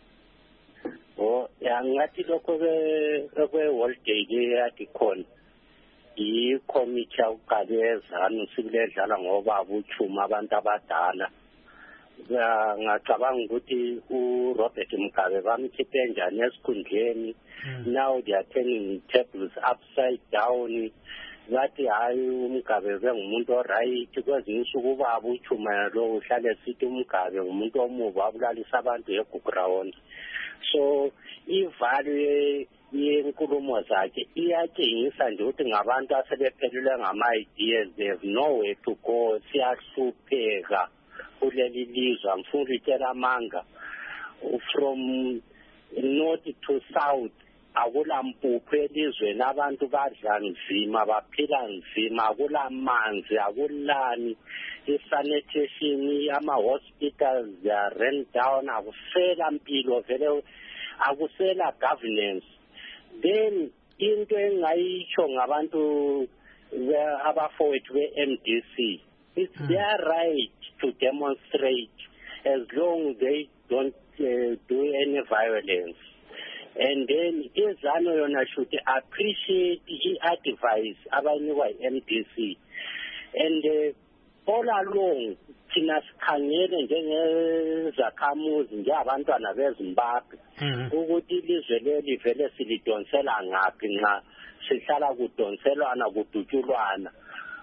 Ngathi lokho kwe World Day yathi khona i-committee awuqalezana sibiledlala ngoba buchuma abantu abadala. Ngacabanga ukuthi uRobert Mugabe bamkhiphe njani esikhundleni. Now they are turning tables upside down. Bathi hayi uMugabe bengumuntu oright, kwezinye insuku ubaba uchuma lo uhlale sithi uMugabe ngumuntu omuva abulalisa abantu eGugurawona. So ivalue yenkulumo zakhe iyatshengisa nje ukuthi ngabantu asebephelelwe ngama-ideas, they have nowhere to go. Siyahlupheka kuleli lizwe, ngifuna ukutshela amanga from north to south. Akula mpuphu elizweni, abantu badla nzima, baphila nzima, akula manzi, akulani, i-sanitation, ama-hospitals are run down, akusela mpilo vele, akusela governance. Then into engayitsho ngabantu abafowethu be-MDC, it's their right to demonstrate as long as they don't do any violence. And then izano yona should appreciate i-advice abanikwa i-MDC. And all along thina sikhangele njengezakhamuzi njengabantwana beZimbabwe ukuthi ilizwe leli vele silidonsela ngaphi nxa sihlala kudonselwana kudutshulwana.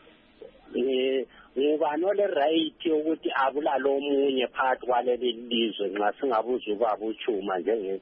Ngubani ole right ukuthi abulala omunye phakathi kwaleli lizwe nxa singabuza ubaba uchuma njenge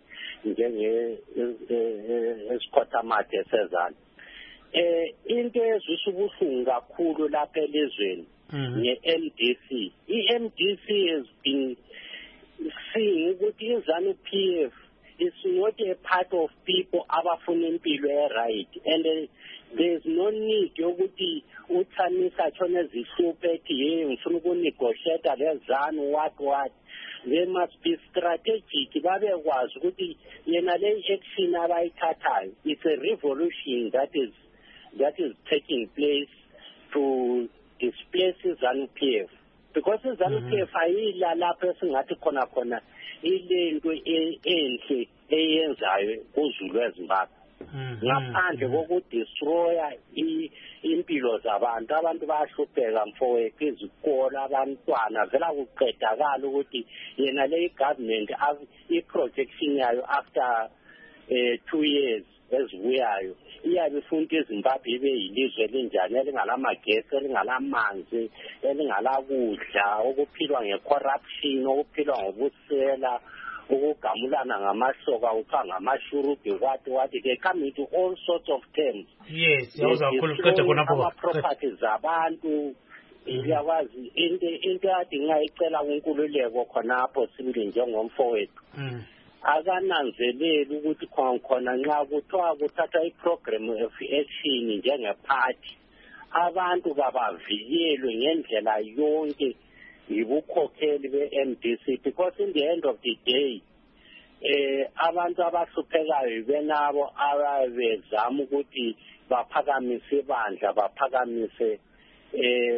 esikhothamathe sezana. Into ezwisa ubuhlungu kakhulu lapha elizweni nge-MDC. I-MDC has been seeing ukuthi iZANU-PF is not a part of people abafuna impilo e-right, and there's no need yokuthi uthamisa tshone zihluphe ethi ngifuna ukunegotiate leZANU what. They must be strategic. Babekwazi ukuthi yena le action abayithathayo, it's a revolution that is taking place to displace iZANU-PF, because iZANU-PF ayila lapho esingathi khona ilento enhle eyenzayo kuZulu eZimbabwe. Ngaphandle kokudestroya impilo zabantu, abantu bayahlupheka mfowethu, izikolo, abantwana vela kuqedakala ukuthi yena le government i-projection yayo after 2 years ezibuyayo iyabe ifuna iZimbabwe ibe yilizwe elinjani, elingalamagesi, elingalamanzi, elingalakudla, okuphilwa nge-corruption, okuphilwa ngobusela, ukugamulana ngamahloka, kuthiwa ngamashurubi, what they come into all sorts of terms. Yes, ama-properties zabantu. Iyawazi into yathi ngayicela kunkululeko khonapho sibili njengomfowethu. Akananzeleli ukuthi khona nxa kuthiwa kuthatha i-program of action njengephathi, abantu kabavikelwe ngendlela yonke yibukhokheli be-MDC, because in the end of the day abantu abahluphekayo benabo abezama ukuthi baphakamise ibandla, baphakamise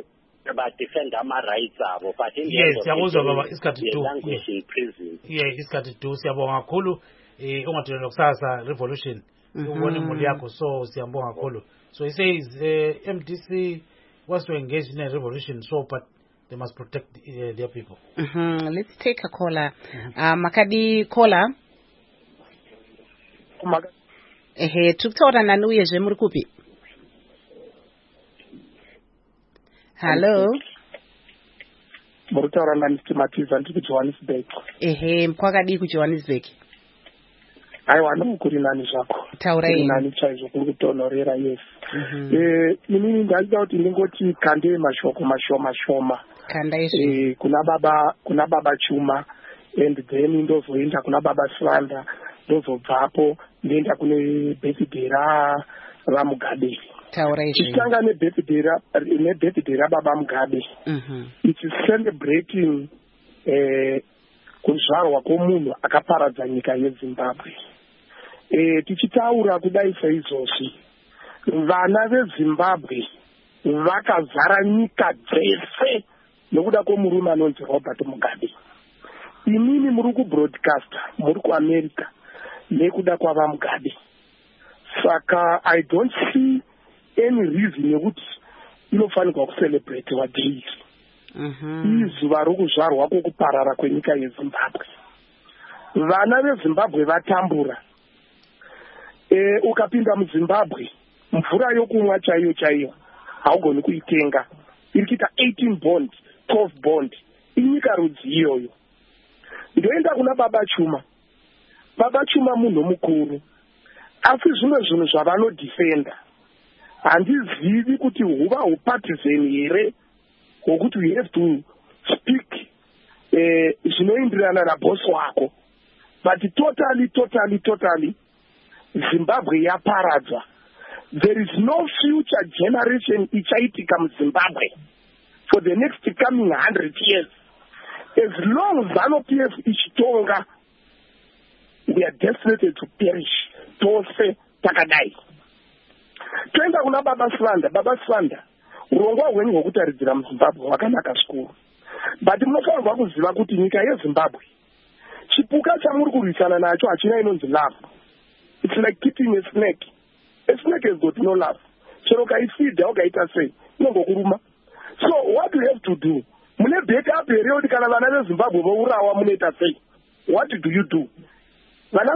badefend ama-rights abo but siyakuzwa baba isikhathi language in prison. Isikhathi siyabonga kakhulu ungathula kusasa revolution ubona imuli yakho so siyabonga kakhulu. So he says MDC wants to engage in a revolution, so but they must protect their people. Let's take a caller. Makadi caller. Tukutaura nani uyezve muri kupi? Hello. Murutaura nani Matiza ndiri kuJohannesburg. Kwakadii kuJohannesburg? Aiwa ndikuri nani zvako. Taurai. Nani chaizvo kuri kutonhorera yes. Inini ndachida kuti ndingoti kande mashoko mashoma. Kanda izvi. Kuna baba Chuma and then ndozoenda kuna baba Swanda ndozobvapo ndienda kune birthday raMugabe. Taurai izvi. Tichitanga nebirthday rababa Mugabe. It's celebrating kuzvarwa kwomunhu akaparadza nyika yeZimbabwe. Tichitaura kudai saizvozvi vana veZimbabwe vakazara nyika dzese nekuda kwomurume anonzi Robert Mugabe. Imini muri kubroadcasta muri kuAmerica nekuda kwavaMugabe. Saka I don't see any reason yekuti inofanirwa kucelebratewa daily. Izuva rokuzvarwa kwokuparara kwenyika yeZimbabwe. Vana veZimbabwe vatambura. Ukapinda muZimbabwe mvura yokumwa chaiyo haugoni kuitenga. Iri kuita 18 bond 12 bond. Inyika rudzi iyoyo. Ndoenda kuna baba Chuma. Baba Chuma munhu mukuru. Asi zvimwe zvinhu zvavanodefenda handizivi kuti huva hupartisan here wokuti we have to speak zvinoenderana nabosi wako. But totally Zimbabwe yaparadzwa. There is no future generation ichaitika muZimbabwe for the next coming 100 years. As long as ZANU-PF ichitonga, we are destined to perish. Tose takadai. Toenda kuna baba Swanda. Urongwa hwenyu hwekutaridzira muZimbabwe hwakanaka zvikuru. But munofanirwa kuziva kuti nyika yeZimbabwe chipuka chamuri kurwisana nacho hachina inonzi love. It's like keeping a snake. A snake has got no love. Chero kaifidha ukaita sei inongokuruma. So what do you have to do? Mune backup here kuti kana vana veZimbabwe vourawa munoita sei? What do you do? Vana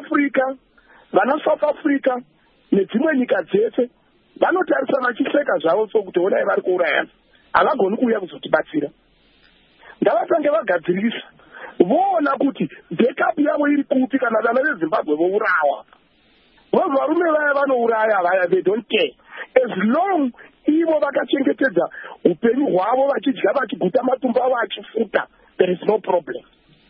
South Africa nedzimwe nyika dzese vanotarisa vachiseka zvavo sokuti onai vari kuurayana. Havagoni kuuya kuzotibatsira. Ngavatange vagadzirisa. Voona kuti backup yavo iri kupi kana vana veZimbabwe vourawa. Varume vaya vanouraya vaya, they don't care. As long ivo vakachengetedza upenyu hwavo vachidya vachiguta matumbu avo achifuta, there is no problem.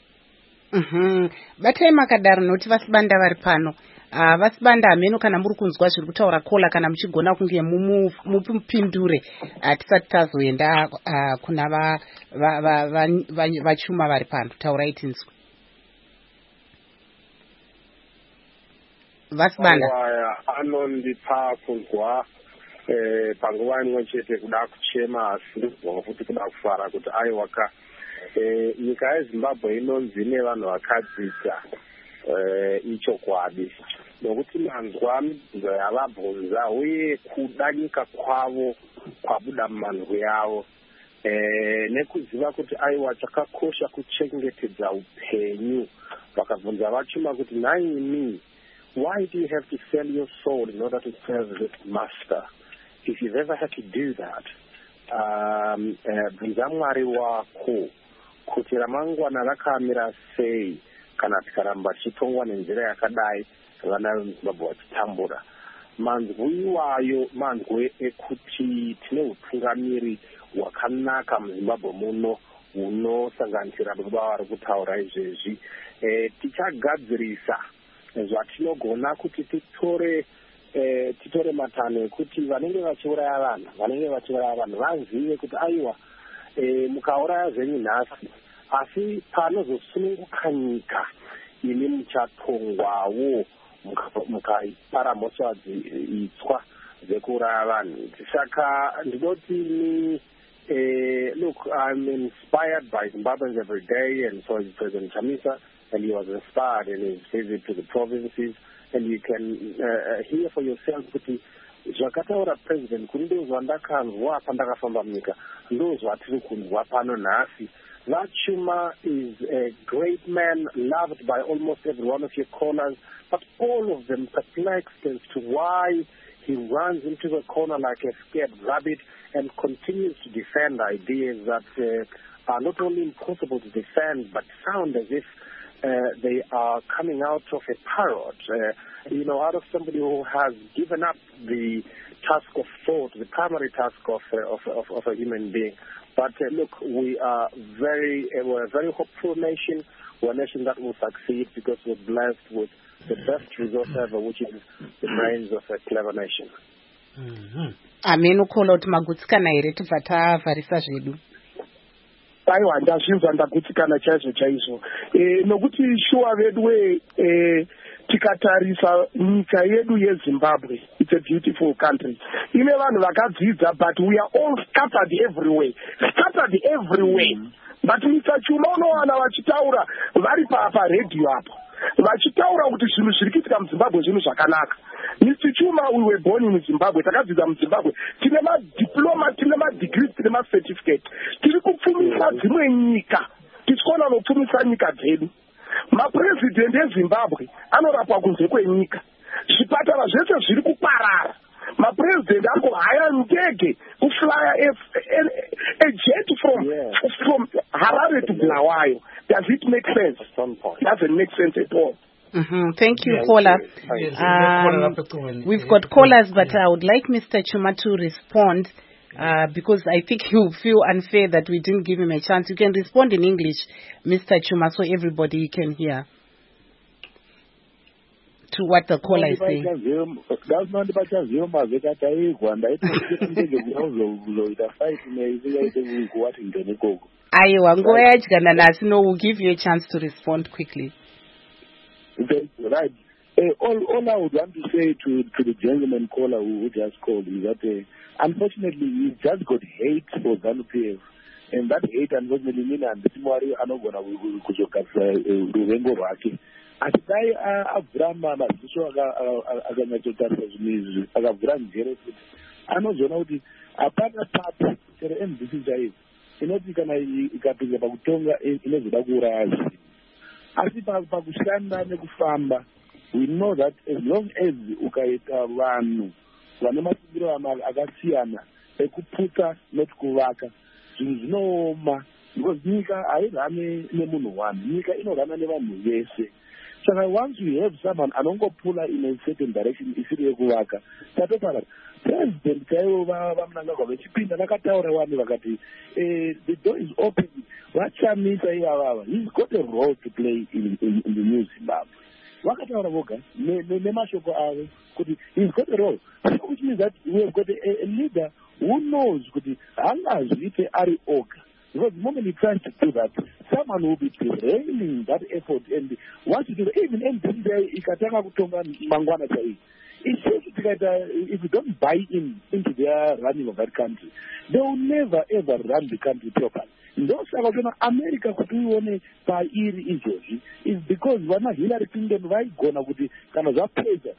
Batai makadaro noti vasibanda vari pano. Vasibanda hameno kana muri kunzwa zviri kutaura kola kana muchigona kunge mupindure tisati tazoenda kuna vachuma vari pano. Taurai tinzwe. Vasibanda anondipa kunzwa panguva imwe chete kuda kuchema asi ndizwa futi kuda kufara kuti aiwaka nyika yeZimbabwe inonzi nevanhu vakadzidza ichokwadi nokuti manzwa mibvunzo yavabvunza uye kuda nyika kwavo kwabuda mumanhwi yavo nekuziva kuti aiwa chakakosha kuchengetedza upenyu. Vakabvunza vachuma kuti naimi, why do you have to sell your soul in order to serve this master? If you've ever had to do that, bvunza Mwari wako kuti ramangwana rakamira sei kana tikaramba tichitongwa nenzira yakadai vana veZimbabwe vachitambura. Manzwi iwayo manzwi ekuti tine utungamiri hwakanaka muZimbabwe muno unosanganisira baba vari kutaura izvezvi. Tichagadzirisa zvatinogona kuti titore matanho ekuti vanenge vachiuraya vanhu vazive kuti aiwa mukauraya zvenyu nhasi asi panozosununguka nyika imi muchatongwawo mukaipara mhosva itswa dzekuuraya vanhu. Saka ndinoti Look, I'm inspired by Zimbabweans every day, and so is President Chamisa, and he was inspired in his visit to the provinces, and you can hear for yourself kuti zvakataura president kuri ndozva ndakanzwa pandakafamba munyika ndozva tiri kunzwa pano nhasi. That Chuma is a great man, loved by almost every one of your corners, but all of them perplexed as to why he runs into the corner like a scared rabbit and continues to defend ideas that are not only impossible to defend, but sound as if they are coming out of a parrot, out of somebody who has given up the task of thought, the primary task of a human being. But look, we're a very hopeful nation. We're a nation that will succeed because we're blessed with the best resource ever, which is the brains of a clever nation. Amen. Ukhola ukuthi magutsikana here tibva tavarisa zvedu. Aiwa ndazvinzwa ndagutsikana chaizvo nokuti shuwa vedu tikatarisa nyika yedu yeZimbabwe, it's a beautiful country. Ine vanhu vakadzidza, but we are all scattered everywhere. But Mr. Chuma unowana vachitaura vari paredhiyo apo vachitaura kuti zvinhu zviri kuitika muZimbabwe zvinhu zvakanaka. Mr. Chuma, we were born in Zimbabwe, takadzidza muZimbabwe, tine madiploma, tine madegrees, tine macertificate. Tiri kupfumisa dzimwe nyika, tichikona nopfumisa nyika dzedu. Mapresident eZimbabwe anorapwa kunze kwenyika. Zvipatara zvese zviri kuparara. Mapresident ari kuhaya ndege kuflya a jet from Harare to Bulawayo. Does it make sense? Doesn't make sense at all. Thank you, caller. We've got callers, but I would like Mr. Chuma to respond because I think you feel unfair that we didn't give him a chance. You can respond in English, Mr. Chuma, so everybody can hear to what the caller is saying. No, we'll give you a chance to respond quickly. Right. All I would want to say to the gentleman caller who just called is that unfortunately he just got hate for ZANU-PF, and that hate unfortunately means that Timwari anogona kuzokasa ruvengo rwake. Asidai abvura maziso akanyatsotarisa zvinhu akabvura njere kuti anozoona kuti hapana papo chero MDC chaivo inoti kana ikapinza pakutonga inozoda kuuraya zvinhu. Asi pakushanda nekufamba, we know that as long as ukaita vanhu vane mafungiro akasiyana ekuputa nekuvaka, zvinhu zvinooma, because nyika hairame nemunhu one, nyika inorama nevanhu vese. Saka once you have someone anongopula in a certain direction isiri yekuvaka, tatopara president chaivo vamunangagwa vechipinda vakataura vanhu vakati the door is open. Vachamisa ivavava, he's got a role to play in the new Zimbabwe. Vakataura voga nemashoko avo kuti he's got a role, which means that we have got a leader who knows kuti hangazviite ari oga. Because the moment he tries to do that, someone will be derailing that effort, and once you do that, even MPC ikatanga kutonga mangwana chai. It seems that if you don't buy into their running of that country, they will never ever run the country properly. Ndosaka kana America kuti uone pairi izvozvi is because vana Hillary Clinton vaigona kuti kana zvapedza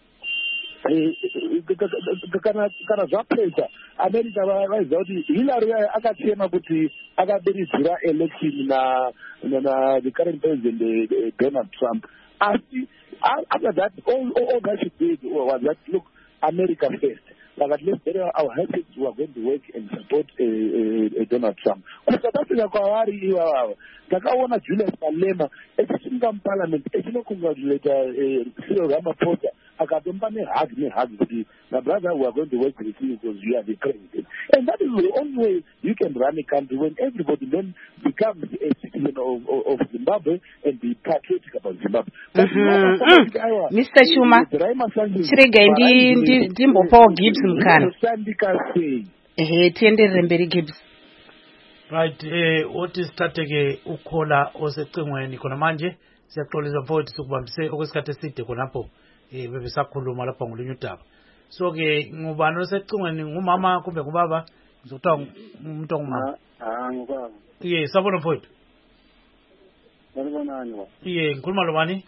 kana zvapedza America vaiziva kuti Hillary akachema kuti akabiridzira election na the current president Donald Trump. After that, all that she did was that, look, America first. Like at least our helpers who are going to work and support Donald Trump. South Africa kwawari iwawa. Takaona Julius Malema echisinga parliament echinocongratulate Cyril Ramaphosa akatomba nehug kuti my brother, we are going to work with you because you are the president. And that is the only way you can run a country, when everybody then becomes a citizen of Zimbabwe and be patriotic about Zimbabwe. Mr. Chuma, chirega ndimbopawo Gibbs mukana. Tienderere mberi Gibbs. Right, oti stratege ukhola osecingweni khona manje siyaxolisa mfowethu sokubambise okwesikhathi eside khonapho bebesakhuluma lapha ngolunye udaba. So ke ngubani osecingweni, ngumama kumbe ngubaba Ngizotha umuntu ongumama. Ngibaba. Iye, sabona mfowethu. Salibonani baba. Iye, ngikhuluma lo bani?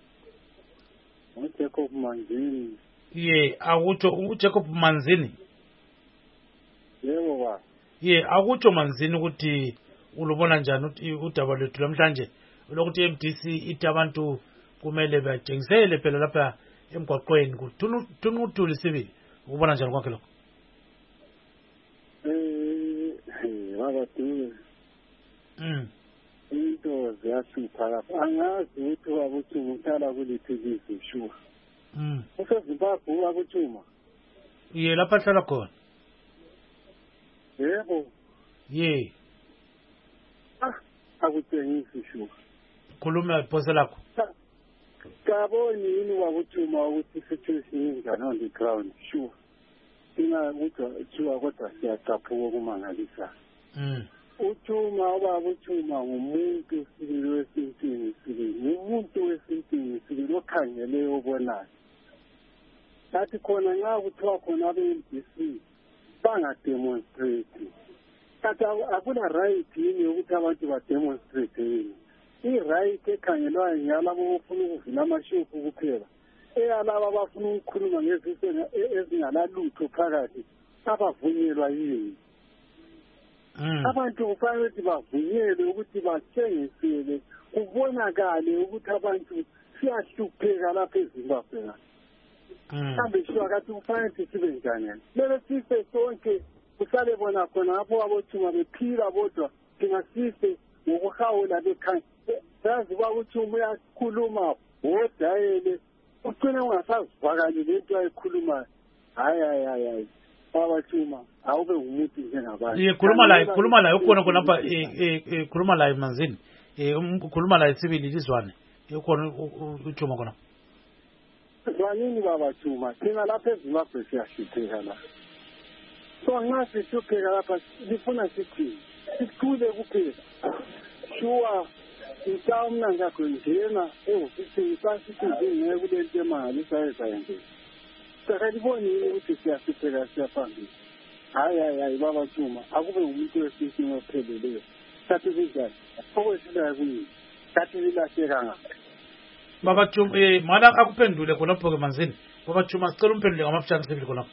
UJacob Manzini. Iye, akutsho uJacob Manzini. Yebo baba. Iye, akutsho Manzini ukuthi ulubona njani udaba lwethu namhlanje lokuthi MDC ithi abantu kumele batshengisele phela lapha emgwaqweni kuthunutuli sibili ukubona njani konke lokho. Baba Dube. Into ziyahlupha lapha. Angazi ukuthi wabuthuma uhlala kuliphi ilizwe sure. UseZimbabwe wabuthuma. Iye, lapha hlala khona. Yebo. Ye. Akutshengisi sure. Khuluma iphose lakho. Kaboni yini wabuthuma ukuthi situation injani on the ground sure. Sure kodwa siyacaphuka kumangalisa. Uthuma uthuma ngumuntu sibili wesintini sibili. Umuntu wesintini sibili okhangele obonayo. Sathi khona nxa kuthiwa khona abe-MDC bangademonstrate. Kathi akuna right yini yokuthi abantu bademonstrate yini. I-right ekhangelwayo ngeyalabo abafuna ukuvula amashopu kuphela. Eyalabo abafuna ukukhuluma ngezinto ezingalalutho phakathi abavunyelwa yini. Abantu kufanele ukuthi bavunyelwe ukuthi batshengisele kubonakale ukuthi abantu siyahlupheka lapha eZimbabwe. Kambe shuwa kathi kufanele ukuthi sibe njani. Lele sife sonke kusale bona khona lapho abothuma bephila bodwa thina sife ngokuhawula bekhanya. Yazi kwakuthuma uyakhuluma wodayele ugcine ungasazivakali lento ayikhulumayo. Hayi. Abathuma awube umuntu njengabanye. Ye khuluma la ukhona khonapha khuluma la Manzini. Ukhuluma la isibili lizwane. Ukhona uthuma khona. Zwanini babathuma thina lapha eZimbabwe siyahlupheka la. So nxa sihlupheka lapha sifuna sithi sithule kuphela. Shuwa mhlawumbe ngakho njena ehofisini sasithi ngeke kulento emangalisa ezayenze. Sakhaliboni ukuthi siyahlupheka siyaphambili. Hayi babathuma akube umuntu wesintini opheleleyo. Sathi kunjani? Okwesila kuyini? Sathi lilahleka ngaphi? Babathuma mana akuphendule khonapho ke Manzini. Babathuma sicela umphendule ngamafutshane sibili khonapho.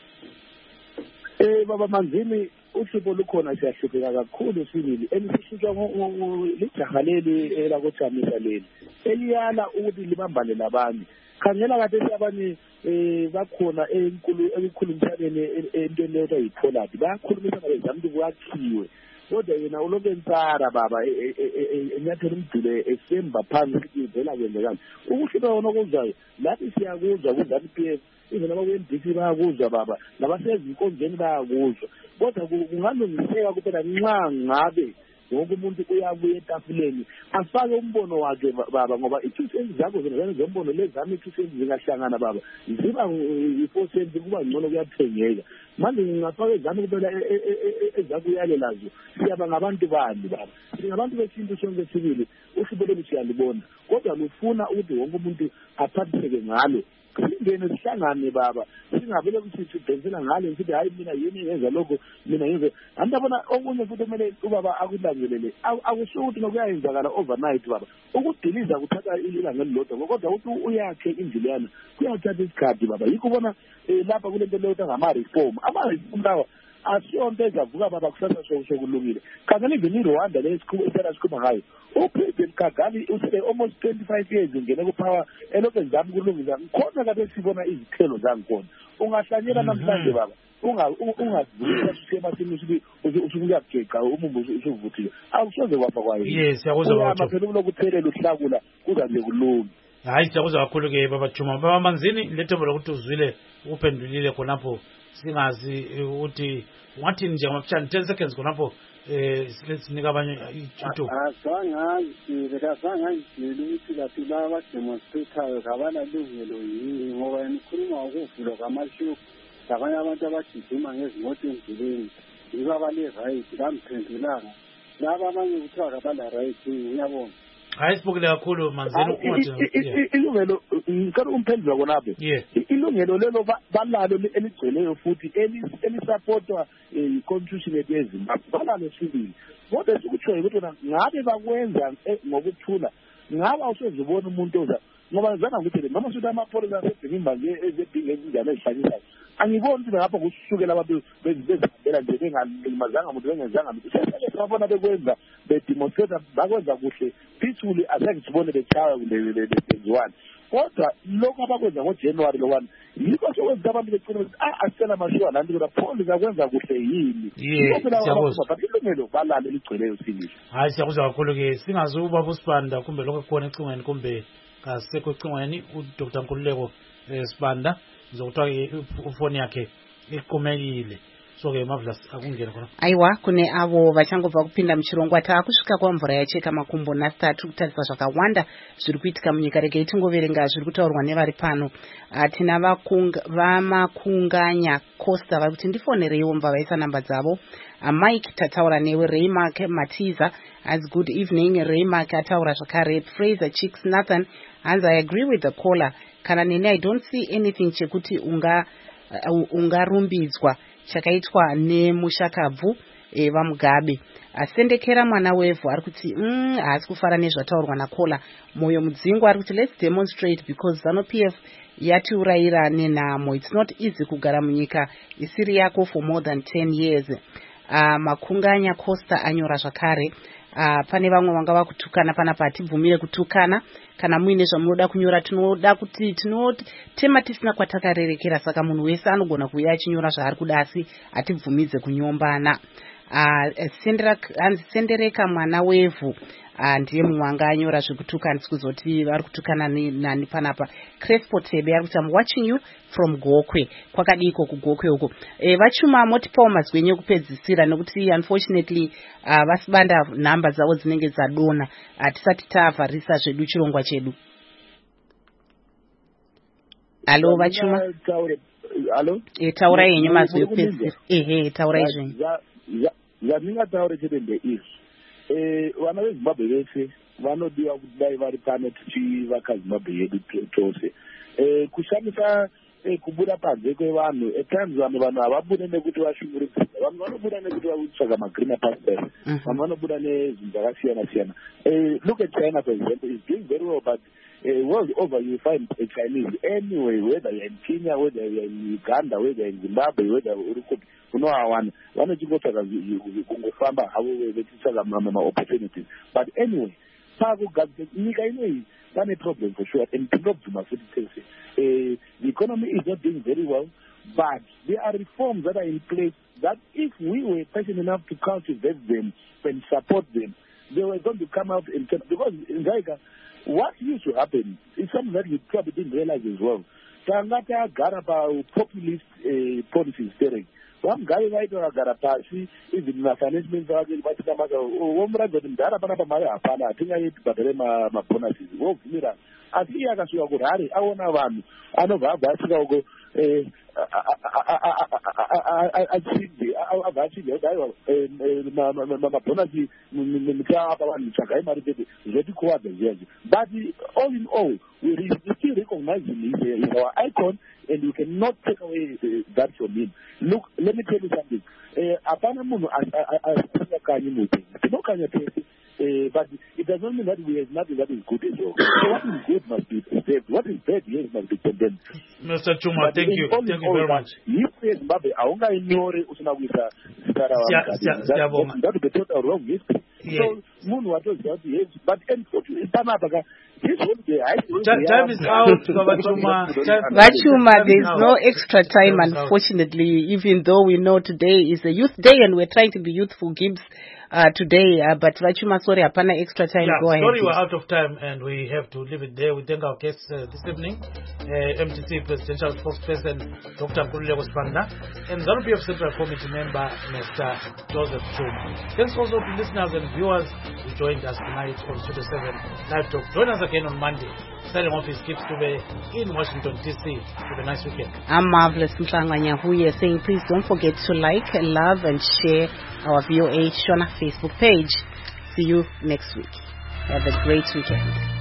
Baba Manzini uhlupho lukhona siyahlupheka kakhulu sibili elisishwa lijaha leli elakojamisa leli eliyala ukuthi libambane labanye khangela kade abanye bakhona ekukhulumisaneni entweni leyo yiPollard bayakhulumisana bezama ukuthi kwakhiwe kodwa yena uloke entsara baba enyathela umdule esemba phansi ivela kwenzekani ukuhlupha wona okuzwayo lathi siyakuzwa ku-ZANU-PF even abakwe-MDC bayakuzwa baba nabasezinkonzweni bayakuzwa kodwa kungalungiseka kuphela nxa ngabe wonke umuntu uyabuya etafuleni afake umbono wakhe baba ngoba i2 cents zakho zona zombono lezami i2 cents zingahlangana baba ziba i4 cents kuba ngcono kuyathengeka manje ngingafaka ezami kuphela ezakuyale lazo siyaba ngabantu bani baba singabantu besintu sonke sibili uhlupho lolu siyalibona kodwa lufuna ukuthi wonke umuntu aphathiseke ngalo singene sihlangane baba singabele ukuthi sidensela ngale sithi hayi mina yini yenza lokho mina yenze andabona okunye futhi kumele ubaba akulangelele akusho ukuthi nokuyayenzakala overnight baba ukudiliza kuthatha ilanga elilodwa kodwa ukuthi uyakhe indlelana kuyathatha isikhathi baba yikho ubona lapha kulento leyo ngama-reform ama-reform lawa asiyonto ezavuka baba kusasa sokulungile khangela even iRwanda le sikhuluma ngayo uPresident Kagame usele almost 25 years ngene kupower elokhu ezama ukulungisa ngikhona kade sibona izithelo zangikhona ungahlanyela namhlanje baba ungazivula sisemasini usukuyageqa umumbu usuvuthiwe awusoze kwapha kwayo yes yakuzwa kwapha phela ulokuthelela uhlakula kuzabe kulungi hayi siyakuzwa kakhulu ke babathuma baba Manzini lethemba lokuthi uzwile uphendulile khonapho singazi ukuthi ungathi nje ngamafutshane 10 seconds khonapho sinika abanye ithuto azange ukuthi kathi laba abademonstratayo kabanalungelo yini ngoba nikhuluma ukuvulwa kwamashopu labanye abantu abagijima ngezimoto endleleni yibo abale-right bamphendulanga laba abanye kuthiwa kabala-right ngiyabona ayisibukile kakhulu manzeni ilungelo ngicela umphendula konapho ilungelo lelo balalo eligcweleyo futhi elisupportwa i-constitution yethu yeZimbabwe balalo sibili kodwa sikutshoyo ukuthi ngabe bakwenza ngokuthula ngabe awusezibona umuntu oza ngoba zana ukuthi noma sithi amapholisa asebhekimba nje ezebhinge ezinjalo ezihlalisayo angiboni ukuthi ngapha kusukela abantu bezihambela nje bengalimazanga umuntu bengenzanga lutho sesabona bekwenza bedemonstrate bakwenza kuhle peacefully azange sibone bechawa le-21 kodwa lokho abakwenza ngoJanuary lo-1 yikho sokwenza abantu becina ukuthi asicela amashuwa lanto kodwa pholisa kwenza kuhle yini but ilungelo balalo eligcweleyo sibili hayi siyakuzwa kakhulu-ke singazuba uSibanda kumbe lokho kukhona ecingweni kumbe kasekho ecingweni uDr Nkululeko Sibanda ngizokuthiwa ufoni yakhe iqhumekile so-ke Marvelous akungena khona aiwa kune avo vachangobva kupinda muchirongwa taakusvika kwamvura yacheka makumbo nasitatu kutarisa zvakawanda zviri kuitika munyika. Regai tingoverenga zviri kutaurwa nevari pano. Tina vamakunganya Costa vari kuti ndifonereiwo mva vaisa namba dzavo. Mike tataura newe. Raymark Matiza as good evening. Raymark ataura zvakare. Fraser Chicks Nathan hands I agree with the caller. Kana nene I don't see anything chekuti ungarumbidzwa chakaitwa nemushakabvu vamugabe. Asendekera mwana wevhu ari kuti haasi kufara nezvataurwa nakola. Moyo mudzingwa ari kuti let's demonstrate because ZANU-PF yatiurayira nenhamo. It's not easy kugara munyika isiri yako for more than 10 years. Makunganya Costa anyora zvakare. Pane vamwe vanga vakutukana panapa hatibvumire kutukana. Kana muine zvamunoda kunyora tinoda kuti tinotema tisina kwatakarerekera saka munhu wese anogona kuuya achinyora zvaari kuda asi hatibvumidze kunyombana. Sendereka mwana wevhu ndiye mumwe anga anyora zvekutukana tikuzoti vari kutukana nani panapa. Crespo Tebe ari kuti I'm watching you from Gokwe. Kwakadiko kugokwe huko. Vachuma motipawo mazwenyu ekupedzisira nekuti unfortunately vasibanda nhamba dzavo dzinenge dzadona tisati tavharisa zvedu chirongwa chedu. Alo vachuma. Alo. Taurai henyu mazwi ekupedzisira. Taurai zvenyu. Zvandingataure chete ndeizvi vana veZimbabwe vese vanodiwa kuti dai vari pano tichivaka Zimbabwe yedu tose. Kushamisa kubuda panze kwevanhu etimes vanhu havabude nekuti vashungurudzika. Vanhu vanobuda nekuti vakutsvaga magreener pastures. Vanhu vanobuda nezvinhu zvakasiyana siyana. Look at China for example is doing very well but world over you find a Chinese anyway, whether you're in Kenya, whether you're in Uganda, whether you're in Zimbabwe, whether unohawana vanochingotsaga kungofamba havo vechitsvaga ma-opportunities. But anyway pakugadzira nyika inoyi pane problem for sure and tinobvuma futi tese. The economy is not doing very well but there are reforms that are in place that if we were patient enough to cultivate them and support them they were going to come out in terms, because in Gaika what used to happen is something that we probably didn't realize as well. Tangata garaba populist policies steering. Vamugari vaita vagara pasi even mafinance minister vake vatika maka vomuratidza kuti mudhara panapa mari hapana hatingaiti bhadhare mabonuses vobvumira asi iye akasvika kuRare aona vanhu anobva abva asvika uko achinje abva achinje kuti aiwa mabhonasi muchaapa vanhu tsvagai mari pete zvotikuwadza zviyazi. But all in all we still recognize him. He's our icon and you cannot take away that from him. Look, let me tell you something. Apana munhu asingakanyi muti tinokanya tese but it does not mean that we have nothing that is good as well. So what is good must be preserved. What is bad, yes, must be condemned. Mr. Chuma, thank you very much. History Zimbabwe haungainyore usina kuisa zita ravanhu. That would be total wrong history. So munhu watoziva kuti yes, but unfortunately panapa this holiday time is out. Vachuma, there is no extra time unfortunately, even though we know today is a youth day and we're trying to be youthful Gibbs today, but Vachuma, sorry, hapana extra time. Go ahead. Sorry, we're out of time and we have to leave it there. We thank our guests this evening, MTC Presidential Spokesperson Dr. Nkululeko Sibanda and ZANU-PF Central Committee member Mr. Joseph Chuma. Thanks also to listeners and viewers who joined us tonight on Studio 7 Live Talk. Join us again on Monday. Starting office keeps to be in Washington, D.C. Have a nice weekend. I'm Marvelous Mhlanganya Huye saying please don't forget to like, love and share our VOA Shona Facebook page. See you next week. Have a great weekend.